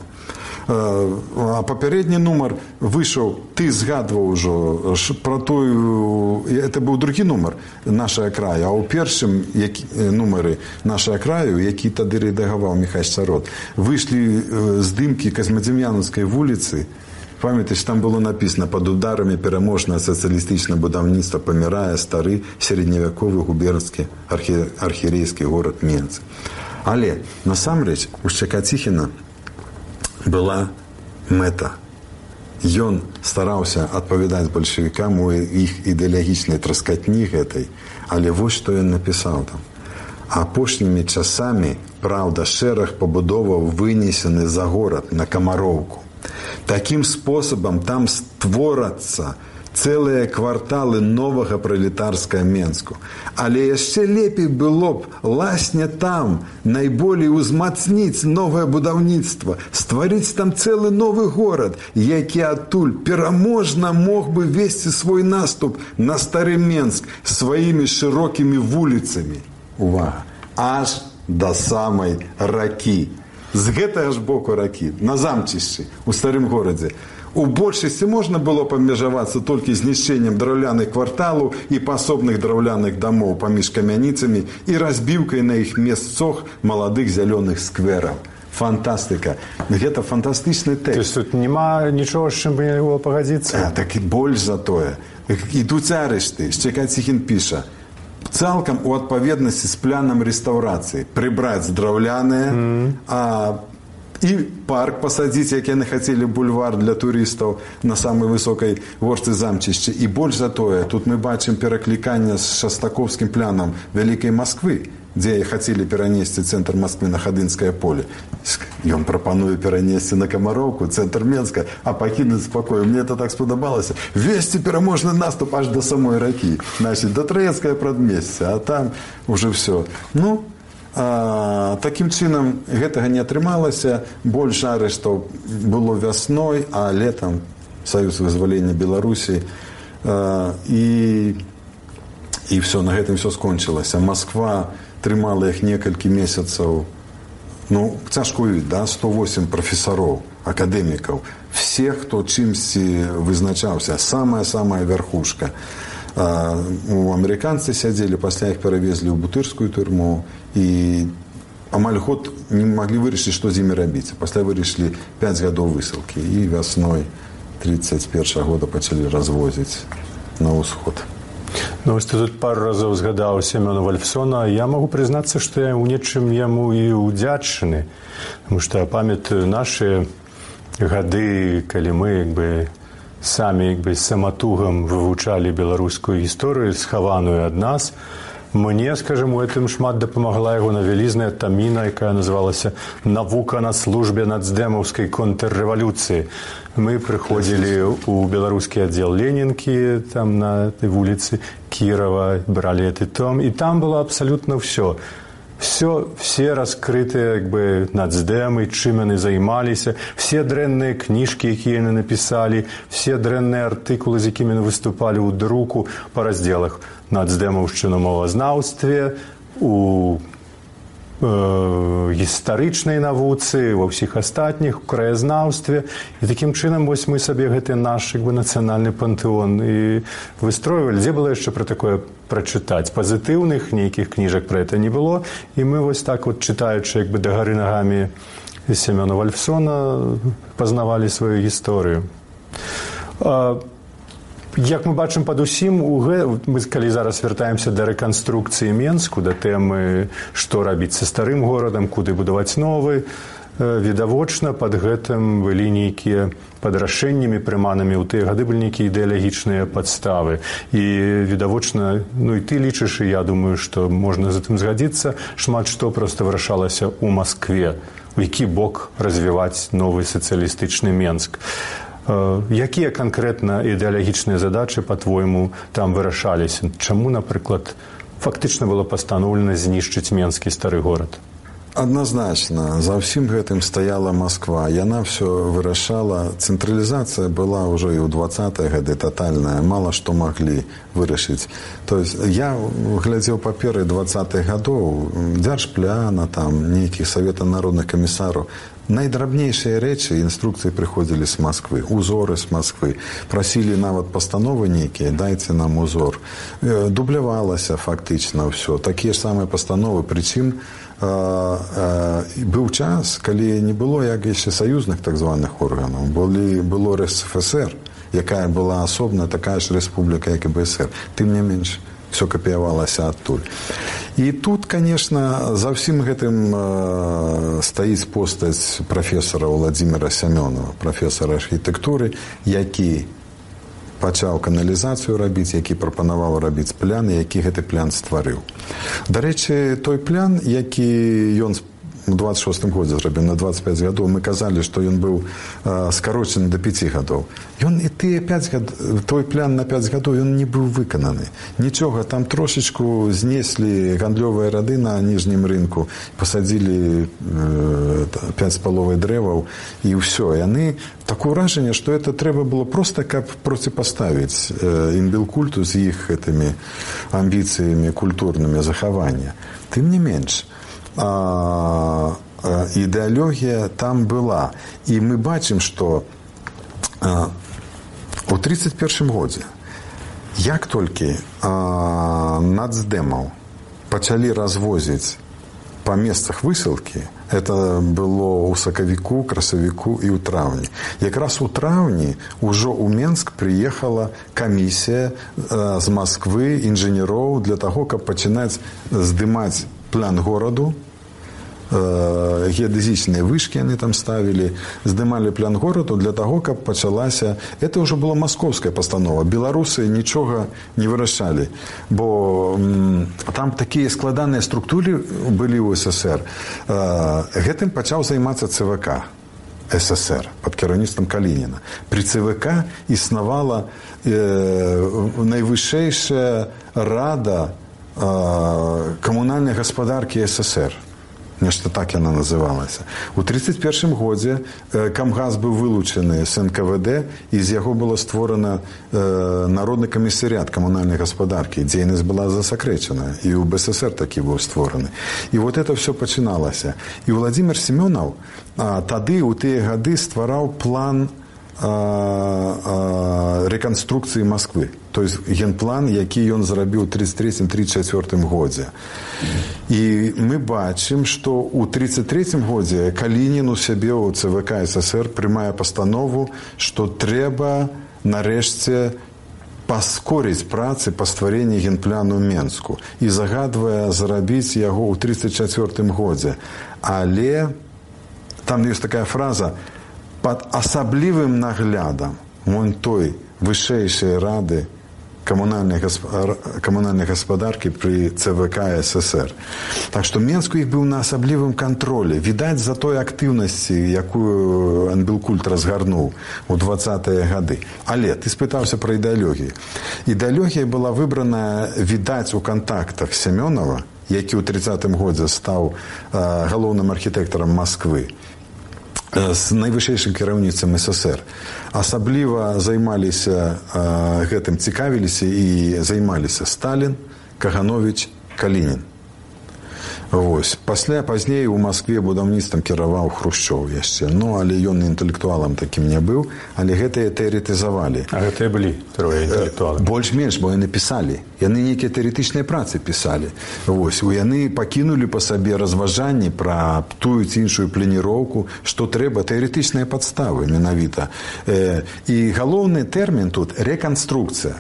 А папярэдні нумар выйшаў, ты згадваў ужо про тую, это быў другі нумар «Нашая краю», а ў першым нумары «Нашая краю», які тады рэдагаваў Міхась Царот, выйшлі здымкі Касмадзем'янаўскай вуліцы. Памятаеш, там было написано: «Под ударами пераможнае сацыялістычнае будаўніцтва памірае стары сярэдневяковы губернскі архірэйскі горад Менск». Але насамрэч у Шчакаціхіна была мэта. Ён стараўся адпавядаць бальшавікам у іх ідэалагічнай траскатні гэтай, але вось што ён напісаў там. Апошнімі часамі, праўда, шэраг пабудоваў вынесены за горад на Камароўку. Такім спосабам там створацца цэлыя кварталы новага пралетарскага Менску. Але яшчэ лепей было б ласне там найболей узмацніць новае будаўніцтва, стварыць там цэлы новы горад, які адтуль пераможна мог бы весці свой наступ на стары Менск сваімі шырокімі вуліцамі. Увага! Аж да самай ракі. З гэтага ж боку ракі, на замчышчы, у старым горадзе. У большасці можна было памежавацца толькі знішчэннем драўляных кварталаў і пасобных драўляных дамоў паміж камяніцамі і разбіўкай на іх месцах маладых зялёных сквераў. Фантастыка. Гэта фантастычны тэкст. То есть тут няма нічога, з чым бы не было пагадзіцца? Так і больш за тое. Ідуць арышты. Шчакаціхін піша: цалкам у адпаведнасці з планам рэстаўрацыі прыбраць драўляныя, і парк пасадзіць, як яны хацелі, бульвар для турыстаў на самай высокай горцы замчышча. І больш за тое, тут мы бачым перакліканне з шастаковскім планам Вялікай Масквы, дзе хацелі перанесці цэнтр Масквы на Хадынскае поле. Ён прапануе перанесці на Камароўку, цэнтр Менска, а пакінуць спакою. Мне это так спадабалася. Весці пераможны наступ аж да самой ракі. Значит, да Траецкае прадмесце, а там уже все. Такім чынам гэтага не атрымалася. Больш арыштаў было вясной, а летам Саюз вызвалення Беларусі. І все, на гэтым все скончылася. Москва трымала іх некалькі месяцаў. Цяжко уявіць, да? 108 прафесароў, акадэмікаў. Все, хто чымсьці вызначаўся. Самая верхушка. Амерыканцы сядзелі, пасля іх перавезлі ў бутырскую турму і амаль год не маглі вырашыць, што з імі рабіць. Пасля вырашылі 5 гадоў высылкі і вясной 31 года пачалі развозіць на ўсход. Вось ты тут пару разоў згадаў Семёна Вальфсона. Я магу прызнацца, што я ў нечым яму і ўдзячны, таму што я памятаю нашы гады, калі мы самі саматугам вывучалі беларускую гісторыю, схаваную ад нас. Мне, скажем, у гэтым шмат дапамагла ягона вялізная таміна, якая называлася «Навука на службе нацдэмаўскай контррэвалюцыі». Мы прыходзілі ў беларускі аддзел Ленінкі, там на вуліцы Кірова, бралі гэты том, і там было абсалютна ўсё. Все раскрытыя нацдэмы, чым яны займаліся, все дрэнныя кніжкі, якія яны напісалі, все дрэнныя артыкулы, з якімі яны выступалі ў друку па раздзелах нацдэмаўшчыну мовазнаўстве, у гістарычнай навуцы, ва ўсіх астатніх, у краязнаўстве. І такім чынам вось мы сабе гэты наш нацыянальны пантэон і выстройвалі. Дзе было яшчэ пра такое прачытаць? Пазітыўных нейкіх кніжак пра гэта не было. І мы вось так чытаючы дагары нагамі Семёна Вальфсона, пазнавалі сваю гісторыю. Як мы бачым падусім, мы калі зараз вяртаемся да рэканструкцыі Менску, да тэмы, што рабіць са старым горадам, куды будаваць новы, відавочна пад гэтым былі нейкія пад рашэннямі прыманымі ў тыя гады былі нейкія ідэалагічныя падставы. І відавочна, і ты лічыш, і я думаю, што можна з гэтым згадзіцца, шмат што проста вырашалася ў Маскве, у які бок развіваць новы сацыялістычны Менск. Якія канкрэтна ідэалагічныя задачы, па-твойму, там вырашаліся? Чаму, напрыклад, фактычна было пастаноўлена знішчыць менскі стары горад? Адназначна, за ўсім гэтым стаяла Москва. Яна все вырашала. Цэнтралізацыя была ўжо і ў 20-е гады тотальная. Мала што маглі вырашыць. То есть я глядзеў паперы 20-х гадоў, дзяржпляна, там, нейкіх Савета народных камісараў. Найдрабнейшыя рэчы, інструкцыі прыходзілі з Москвы, узоры з Москвы. Прасілі нават пастановы нейкія, дайце нам узор. Дублявалася фактычна ўсё. Такія ж самыя пастановы, прычым быў час, калі не было як яшчэ саюзных так званых органаў. Было РСФСР, якая была асобна такая ж рэспубліка, як і БСР. Тым не менш, все капіявалася адтуль. І тут, конечно, за ўсім гэтым стаіць постаць прафесара Владимира Семёнова, прафесара архітэктуры, які пачаў каналізацыю рабіць, які прапанаваў рабіць план, які гэты план стварыў. Дарэчы, той план, які ён у 26-м годзе зрабіў на 25 гадоў, мы казалі, што ён быў скарочаны до 5 гадоў. Ён і тыя 5 гадоў, той план на 5 гадоў, ён не быў выкананы. Нічога, там трошечку знеслі гандлёвыя рады на ніжнім рынку, пасадзілі 5 з паловай дрэваў, і ўсё. Яны такое ўражанне, што это трэба было проста, каб проціпаставіць імбелкульту з іх гэтымі амбіцыямі культурнымі захавання. Тым не менш, ідэалогія там была. І мы бачым, што у 31 годзе, як толькі нацдэмаў пачалі развозіць па месцах высылкі, это было ў сакавіку, красавіку і ў траўні. Якраз у траўні ўжо ў Менск прыехала камісія з Москвы інжынероў для таго, каб пачынаць здымаць план гораду. Геадэзічныя вышкі яны там ставілі, здымалі план гораду для таго, каб пачалася... Это ўжо была маскоўская пастанова. Беларусы нічога не вырашалі, бо там такія складаныя структуры былі ў СССР. Гэтым пачаў займацца ЦВК СССР пад кіраўніцтвам Калініна. Пры ЦВК існавала найвышэйшая рада камунальнай гаспадаркі СССР. Нешта так яна называлася. У 1931 годзе Камгаз быў вылучаны з НКВД, і з яго было створана Народны камісарыят камунальнай гаспадаркі. Дзейнасць была засакрэчана, і ў БССР такі быў створаны. І вот это все пачыналася. І Владимир Семёнов тады, у тыя гады, ствараў план рэканструкцыі Москвы. То есть генплан, які ён зрабіў у 1933-1934 годзе. І мы бачым, што ў 1933 годзе Калінін у сябе ў ЦВК СССР прымае пастанову, што трэба нарэшце паскорыць працы па стварэнні генпляну Менску і загадвае зрабіць яго ў 1934 годзе. Але там ёсць такая фраза: пад асаблівым наглядам вон той вышэйшай рады камунальнай гаспадаркі пры ЦВК СССР. Так што Менск у іх быў на асаблівым кантролі. Відаць, за той актыўнасці, якую Анбелкульт разгарнуў у 20-е гады. Але ты спытаўся пра ідэалогію. Ідэалогія была выбрана, відаць, у кантактах Семёнова, які ў 30-м годзе стаў галоўным архітэктарам Москвы, з найвышэйшым кіраўніцтвам СССР. Асабліва займаліся гэтым, цікавіліся і займаліся Сталін, Кагановіч, Калінін. Вось. Пазней у Москве будаўніцтвам кіраваў Хрушчоў яшчэ. Ну, але ён інтэлектуалам такім не быў, але гэтыя тэарэтызавалі. А гэтыя былі трое інтэлектуалы? Больш-менш, бо яны пісалі. Яны нейкія тэарэтычныя працы пісалі. Вось. Яны пакінулі па сабе разважанні пра тую ці іншую планіроўку, што трэба, тэарэтычныя падставы менавіта. І галоўны тэрмін тут — рэканструкцыя.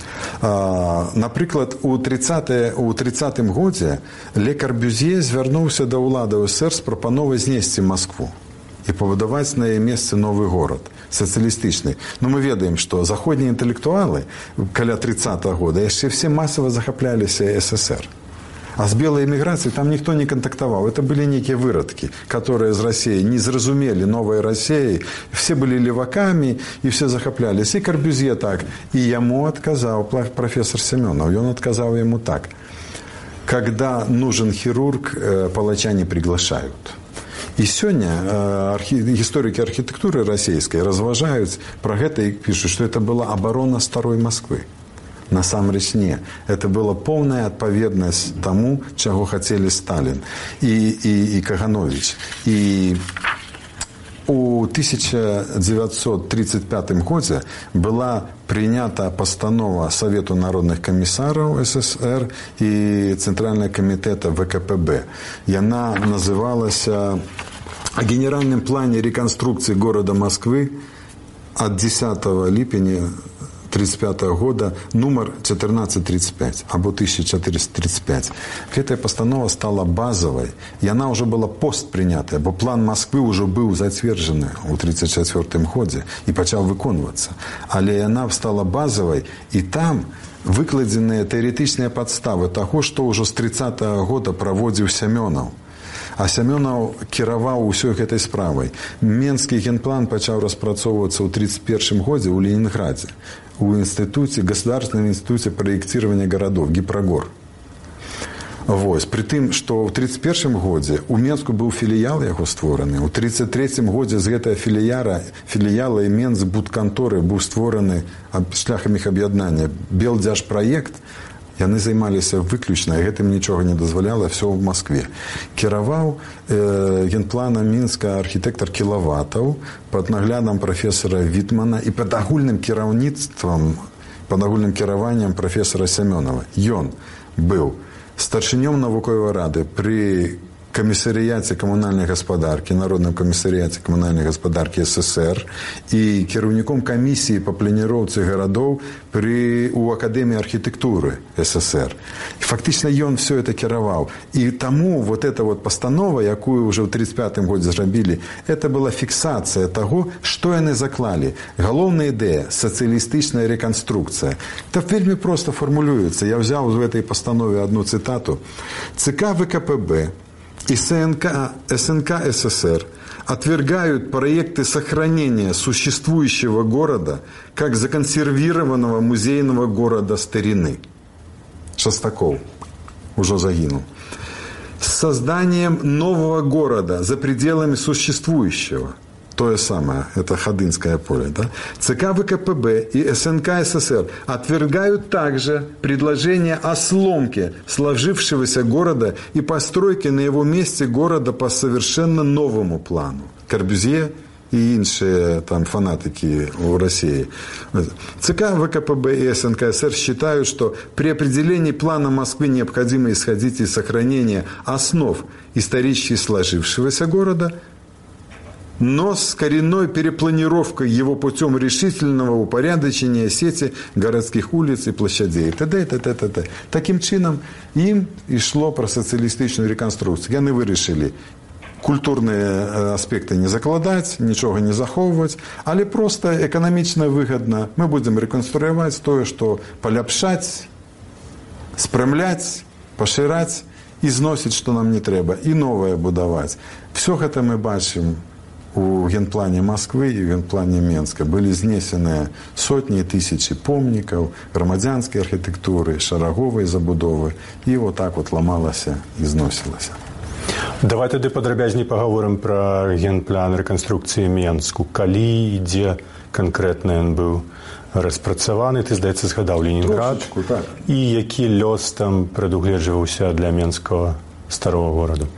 Напрыклад, у 30-м годзе Ле Карбюзье звярнуўся да ўладаў СССР з прапановай знесці Маскву і пабудаваць на яе месцы новы горад, сацыялістычны. Но мы ведаем, што заходнія інтэлектуалы каля 30-го года яшчэ все масава захапляліся СССР. А з белай эміграцыяй там ніхто не кантактаваў. Это былі нейкія вырадкі, которые з Россией не зразумелі новай Россией. Все былі левакамі і все захапляліся. І Карбюзье так. І яму адказаў прафесор Семёнов. Ён адказаў яму так: когда нужен хирург, палача не приглашают. И сегодня историки архитектуры российской разважают про это и пишут, что это была оборона старой Москвы. На самом деле не. Это была полная отповедность тому, чего хотели Сталин и Каганович. И у 1935 году была принята постанова Совету народных комиссаров СССР и Центрального комитета ВКПБ. И она называлась «О генеральном плане реконструкции города Москвы» от 10 липня 1935 года, номер 1435, або 1435. Эта постанова стала базовой, и она уже была постпринятая, бо план Москвы уже был затверджений у 1934 году и почав виконуватися. Але вона стала базовой, и там викладені теоретичні підстави того, що вже з 30-го года проводив Семенов. А Семенов кіраваў усёй гэтай справай. Менскі генплан пачаў распрацоўвацца ў 1931 годзе ў Ленинграде, у Государственном институте проектирования городов, Гипрогор. При тым, што ў 1931 годзе у Менску быў філіял яго створаны. У 1933 годзе з гэтага філіяла і Менсбудканторы быў створаны шляхам іх аб'яднання Белдзяжпраект. Яны займаліся выключна, і гэтым нічога не дазваляла, все в Москве. Кіраваў генпланам Мінска архітэктар Кілаватаў пад наглядам прафесара Вітмана і пад агульным кіраўніцтвам, пад агульным кіраваннем прафесара Семёнова. Ён быў старшынём навуковай рады пры камісарыяце камунальнай гаспадаркі, Народным камісарыяце камунальнай гаспадаркі СССР і кіраўніком камісіі па планіроўцы гарадоў у Акадэміі архітэктуры СССР. І фактычна ён все это кіраваў. І таму вот эта вот постанова, якую уже ў 1935 годзе зрабілі, это была фіксацыя таго, што яны заклалі. Галоўная ідэя – сацыялістычная рэканструкцыя. Это вельмі проста фармулюецца. Я взял в этой постанове одну цитату. ЦК ВКПБ и СНК СССР отвергают проекты сохранения существующего города как законсервированного музейного города старины. Шостаков уже загинул. С созданием нового города за пределами существующего. То же самое, это Ходынское поле. Да? ЦК ВКПБ и СНК СССР отвергают также предложение о сломке сложившегося города и постройке на его месте города по совершенно новому плану. Корбюзье и іншие там фанатики в России. ЦК ВКПБ и СНК СССР считают, что при определении плана Москвы необходимо исходить из сохранения основ исторически сложившегося города, но с коренной перепланировкой его путем решительного упорядочения сети городских улиц и площадей. Т.д. Таким чином, им ішло про социалистичную реконструкцию. Они вирішили культурные аспекты не закладать, ничего не заховывать, але просто экономично выгодно. Мы будем реконструировать то, что поляпшать, спрямлять, поширать и зносить, что нам не треба, и новое будовать. Все это мы бачим у генплане Москвы и генплане Менска. Были знесены сотни и тысячи помников, громадянской архитектуры, шараговой забудовы. И вот так вот ломалось и зносилось. Давай тоді падрабязней паговорым пра генплан рэканструкцыі Менску. Калі і дзе канкрэтна ён быў распрацаваны, ты, здаецца, згадаў Ленінград. Так. І які лёс там прадугледжваўся для менскага старого гораду?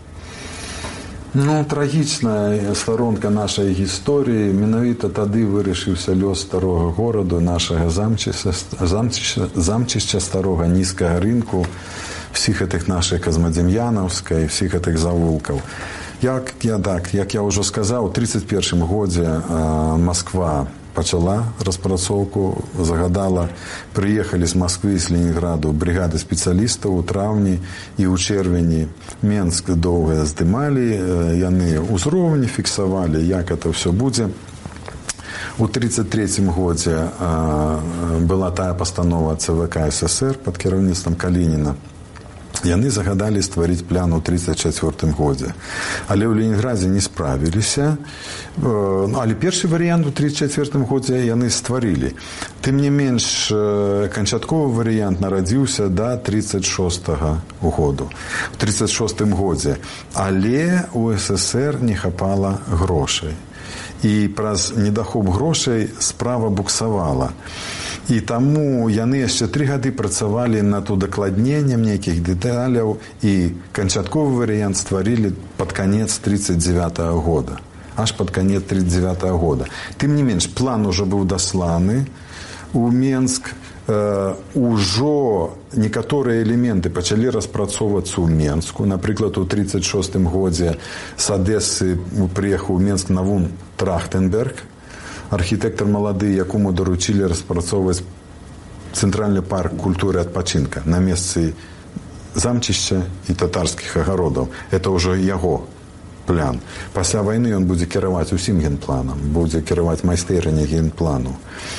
Трагічная сторонка нашай гісторыі. Менавіта тады вырашыўся лёс старога гораду, нашага замчышча старога, нізкага рынку, всіх этих наших Казмадем'яновська і всіх этих завулкаў. Як я ўжо сказаў, у 1931 годзе Москва пачала распрацоўку, загадала, прыехалі з Москвы, з Ленинграду бригады спецыялістаў у траўні і ў чэрвені. Менск доўга здымалі, яны ўзроўні фіксавалі, як это все будзе. У 1933 годзе была тая пастанова ЦВК СССР пад кіраўніцтвам Калініна, яны загадалі стварыць план у 1934 годзе. Але ў Ленінградзе не справіліся. Але першы варыянт у 1934 годзе яны стварылі. Тым не менш, канчатковы варыянт нарадзіўся да 1936 году. У 1936 годзе. Але у СССР не хапала грошай. І праз недахоп грошай справа буксавала. І таму яны яшчэ 3 гады працавалі над удакладненнем нейкіх дэталяў і канчатковы варыянт стварылі пад канец 1939 года. Аж пад канец 1939 года. Тым не менш, план ужо быў дасланы ў Менск. Ужо некаторыя элементы пачалі распрацоўвацца ў Менску. Напрыклад, у 1936 годзе з Адэсы прыехаў у Менск Навун Трахтенберг, архітэктар малады, якому даручілі распрацоўваць цэнтральны парк культуры адпачынка на месцы замчышча і татарскіх агародаў. Это ўжо яго план. Пасля вайны ён будзе кіраваць усім генпланам, будзе кіраваць майстэрняй генплану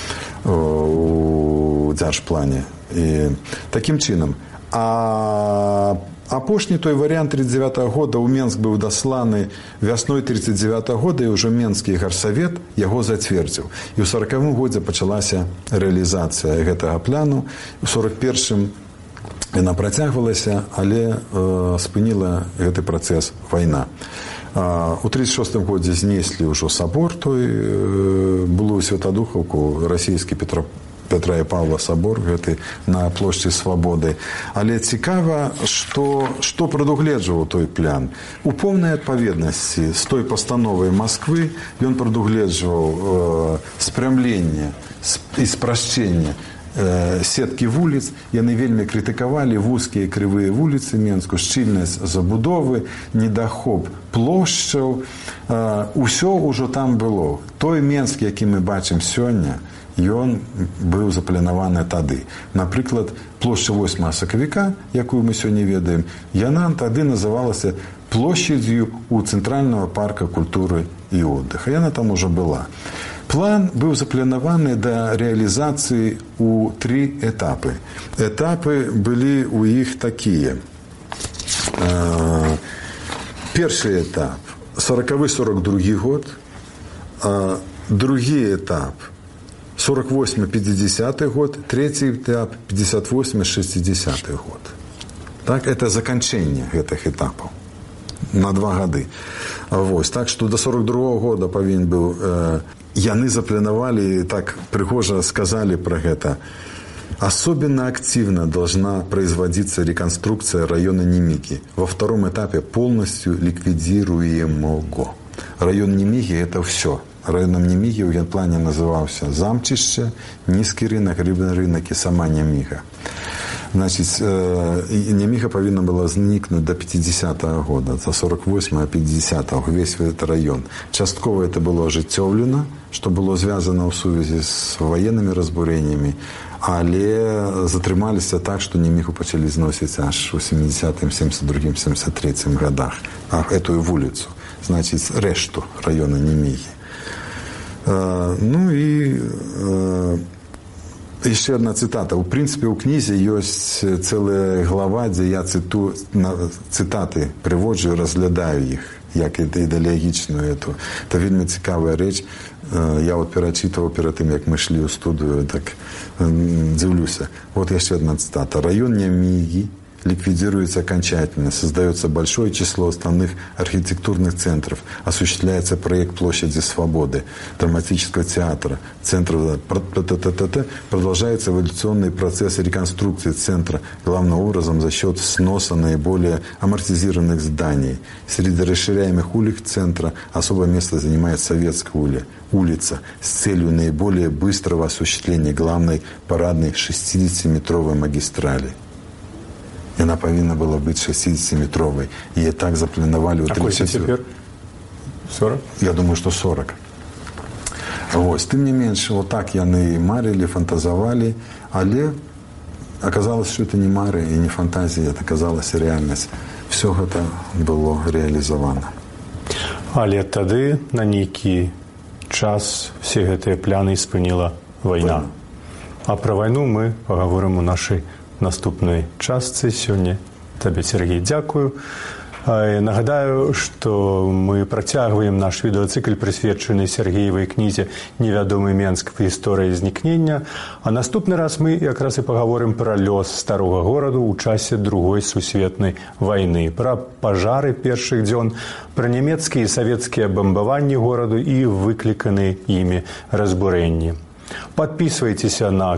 у дзяржплане. І такім чынам. А апошні той варыянт 1939 года ў Менск быў дасланы вясной 1939 года, і ўжо Менскі гарсавет яго зацвердзіў. І ў 1940 годзе пачалася рэалізацыя гэтага плану. У 1941 яна працягвалася, але спыніла гэты працэс вайна. У 1936 годзе знеслі ўжо сабор, той былую Святадухаўку, расійскі Петра і Павла сабор, гэты на плошчы Свабоды. Але цікава, што прадугледжваў той план. У поўнай адпаведнасці з той пастановай Масквы ён прадугледжваў спрямленне і спрашчэнне сеткі вуліц. Яны вельмі крытыкавалі вузкія крывыя вуліцы Менску, шчыльнасць забудовы, недахоп плошчаў. Усё ўжо там было. Той Менск, які мы бачым сёння, ён быў запланаваны тады. Напрыклад, плошча 8 сакавіка, якую мы сёння ведаем, яна тады называлася плошчадзю у Цэнтральнага парка культуры і отдыха. Яна там ужо была. План быў запланаваны да рэалізацыі ў 3 этапы. Этапы былі ў іх такія. Першы этап 40-42 год, другі этап 48-50 год, третий этап 58-60 год. Так, это заканчэнне гэтых этапаў на 2 гады. Вось, так што до 42 года павінен быў. Яны запланавалі, так прыгожа сказали про гэта. Особенно активно должна производиться реконструкция района Немиги. Во втором этапе полностью ликвидируемого. Район Немиги – это все. Районом Немиги в генплане назывался Замчище, Низкий рынок, Рыбный рынок и сама Немига. Значит, Немига повинна была зникнуть до 50-го года, до 48-го, 50-го, весь этот район. Частково это было ожыццёвлена, что было связано в связи с военными разбурениями, але затрымаліся так, что Немігу пачалі зносіць аж у 70-м, 72-м, 73-м годах. Эту вулицу, значит, решту района Немиги. Ну и еще одна цитата. В принципе, у кнізе есть целая глава, где я цитаты приводжу, разглядаю их, як ідеологічную эту. Это вельми цікавая річ. Я вот перечитывал перед тем, как мы шли в студию, так дивлюся. Вот еще одна цитата. Район Немиги ликвидируется окончательно, создается большое число основных архитектурных центров, осуществляется проект Площади Свободы, драматического театра, центра, продолжается эволюционный процесс реконструкции центра, главным образом за счет сноса наиболее амортизированных зданий. Среди расширяемых улиц центра особое место занимает Советская улица с целью наиболее быстрого осуществления главной парадной 60-метровой магистрали. Она повинна была быть 60-метровой. И так запланировали... А какой теперь? 40? Я думаю, что 40. Вот. Тем не меньше, вот так яны марили, фантазовали. Але оказалось, что это не мары и не фантазия, это оказалась реальность. Все это было реализовано. Але тады на нейкі час все гэтыя пляны спыніла вайна. А про вайну мы паговорым у нашай наступнай частцы сёння Табе, Сергей, дзякую. Нагадаю, што мы працягваем наш відэацыкл, прысвечаны Сергеевай кнізе «Невядомы Менск. Гісторыя знікнення». А наступны раз мы якраз і пагаворым пра лёс старога гораду ў часе Другой сусветнай вайны, пра пажары першых дзён, пра нямецкія і савецкія бамбаванні гораду і выкліканыя імі разбурэнні. Подписывайтесь на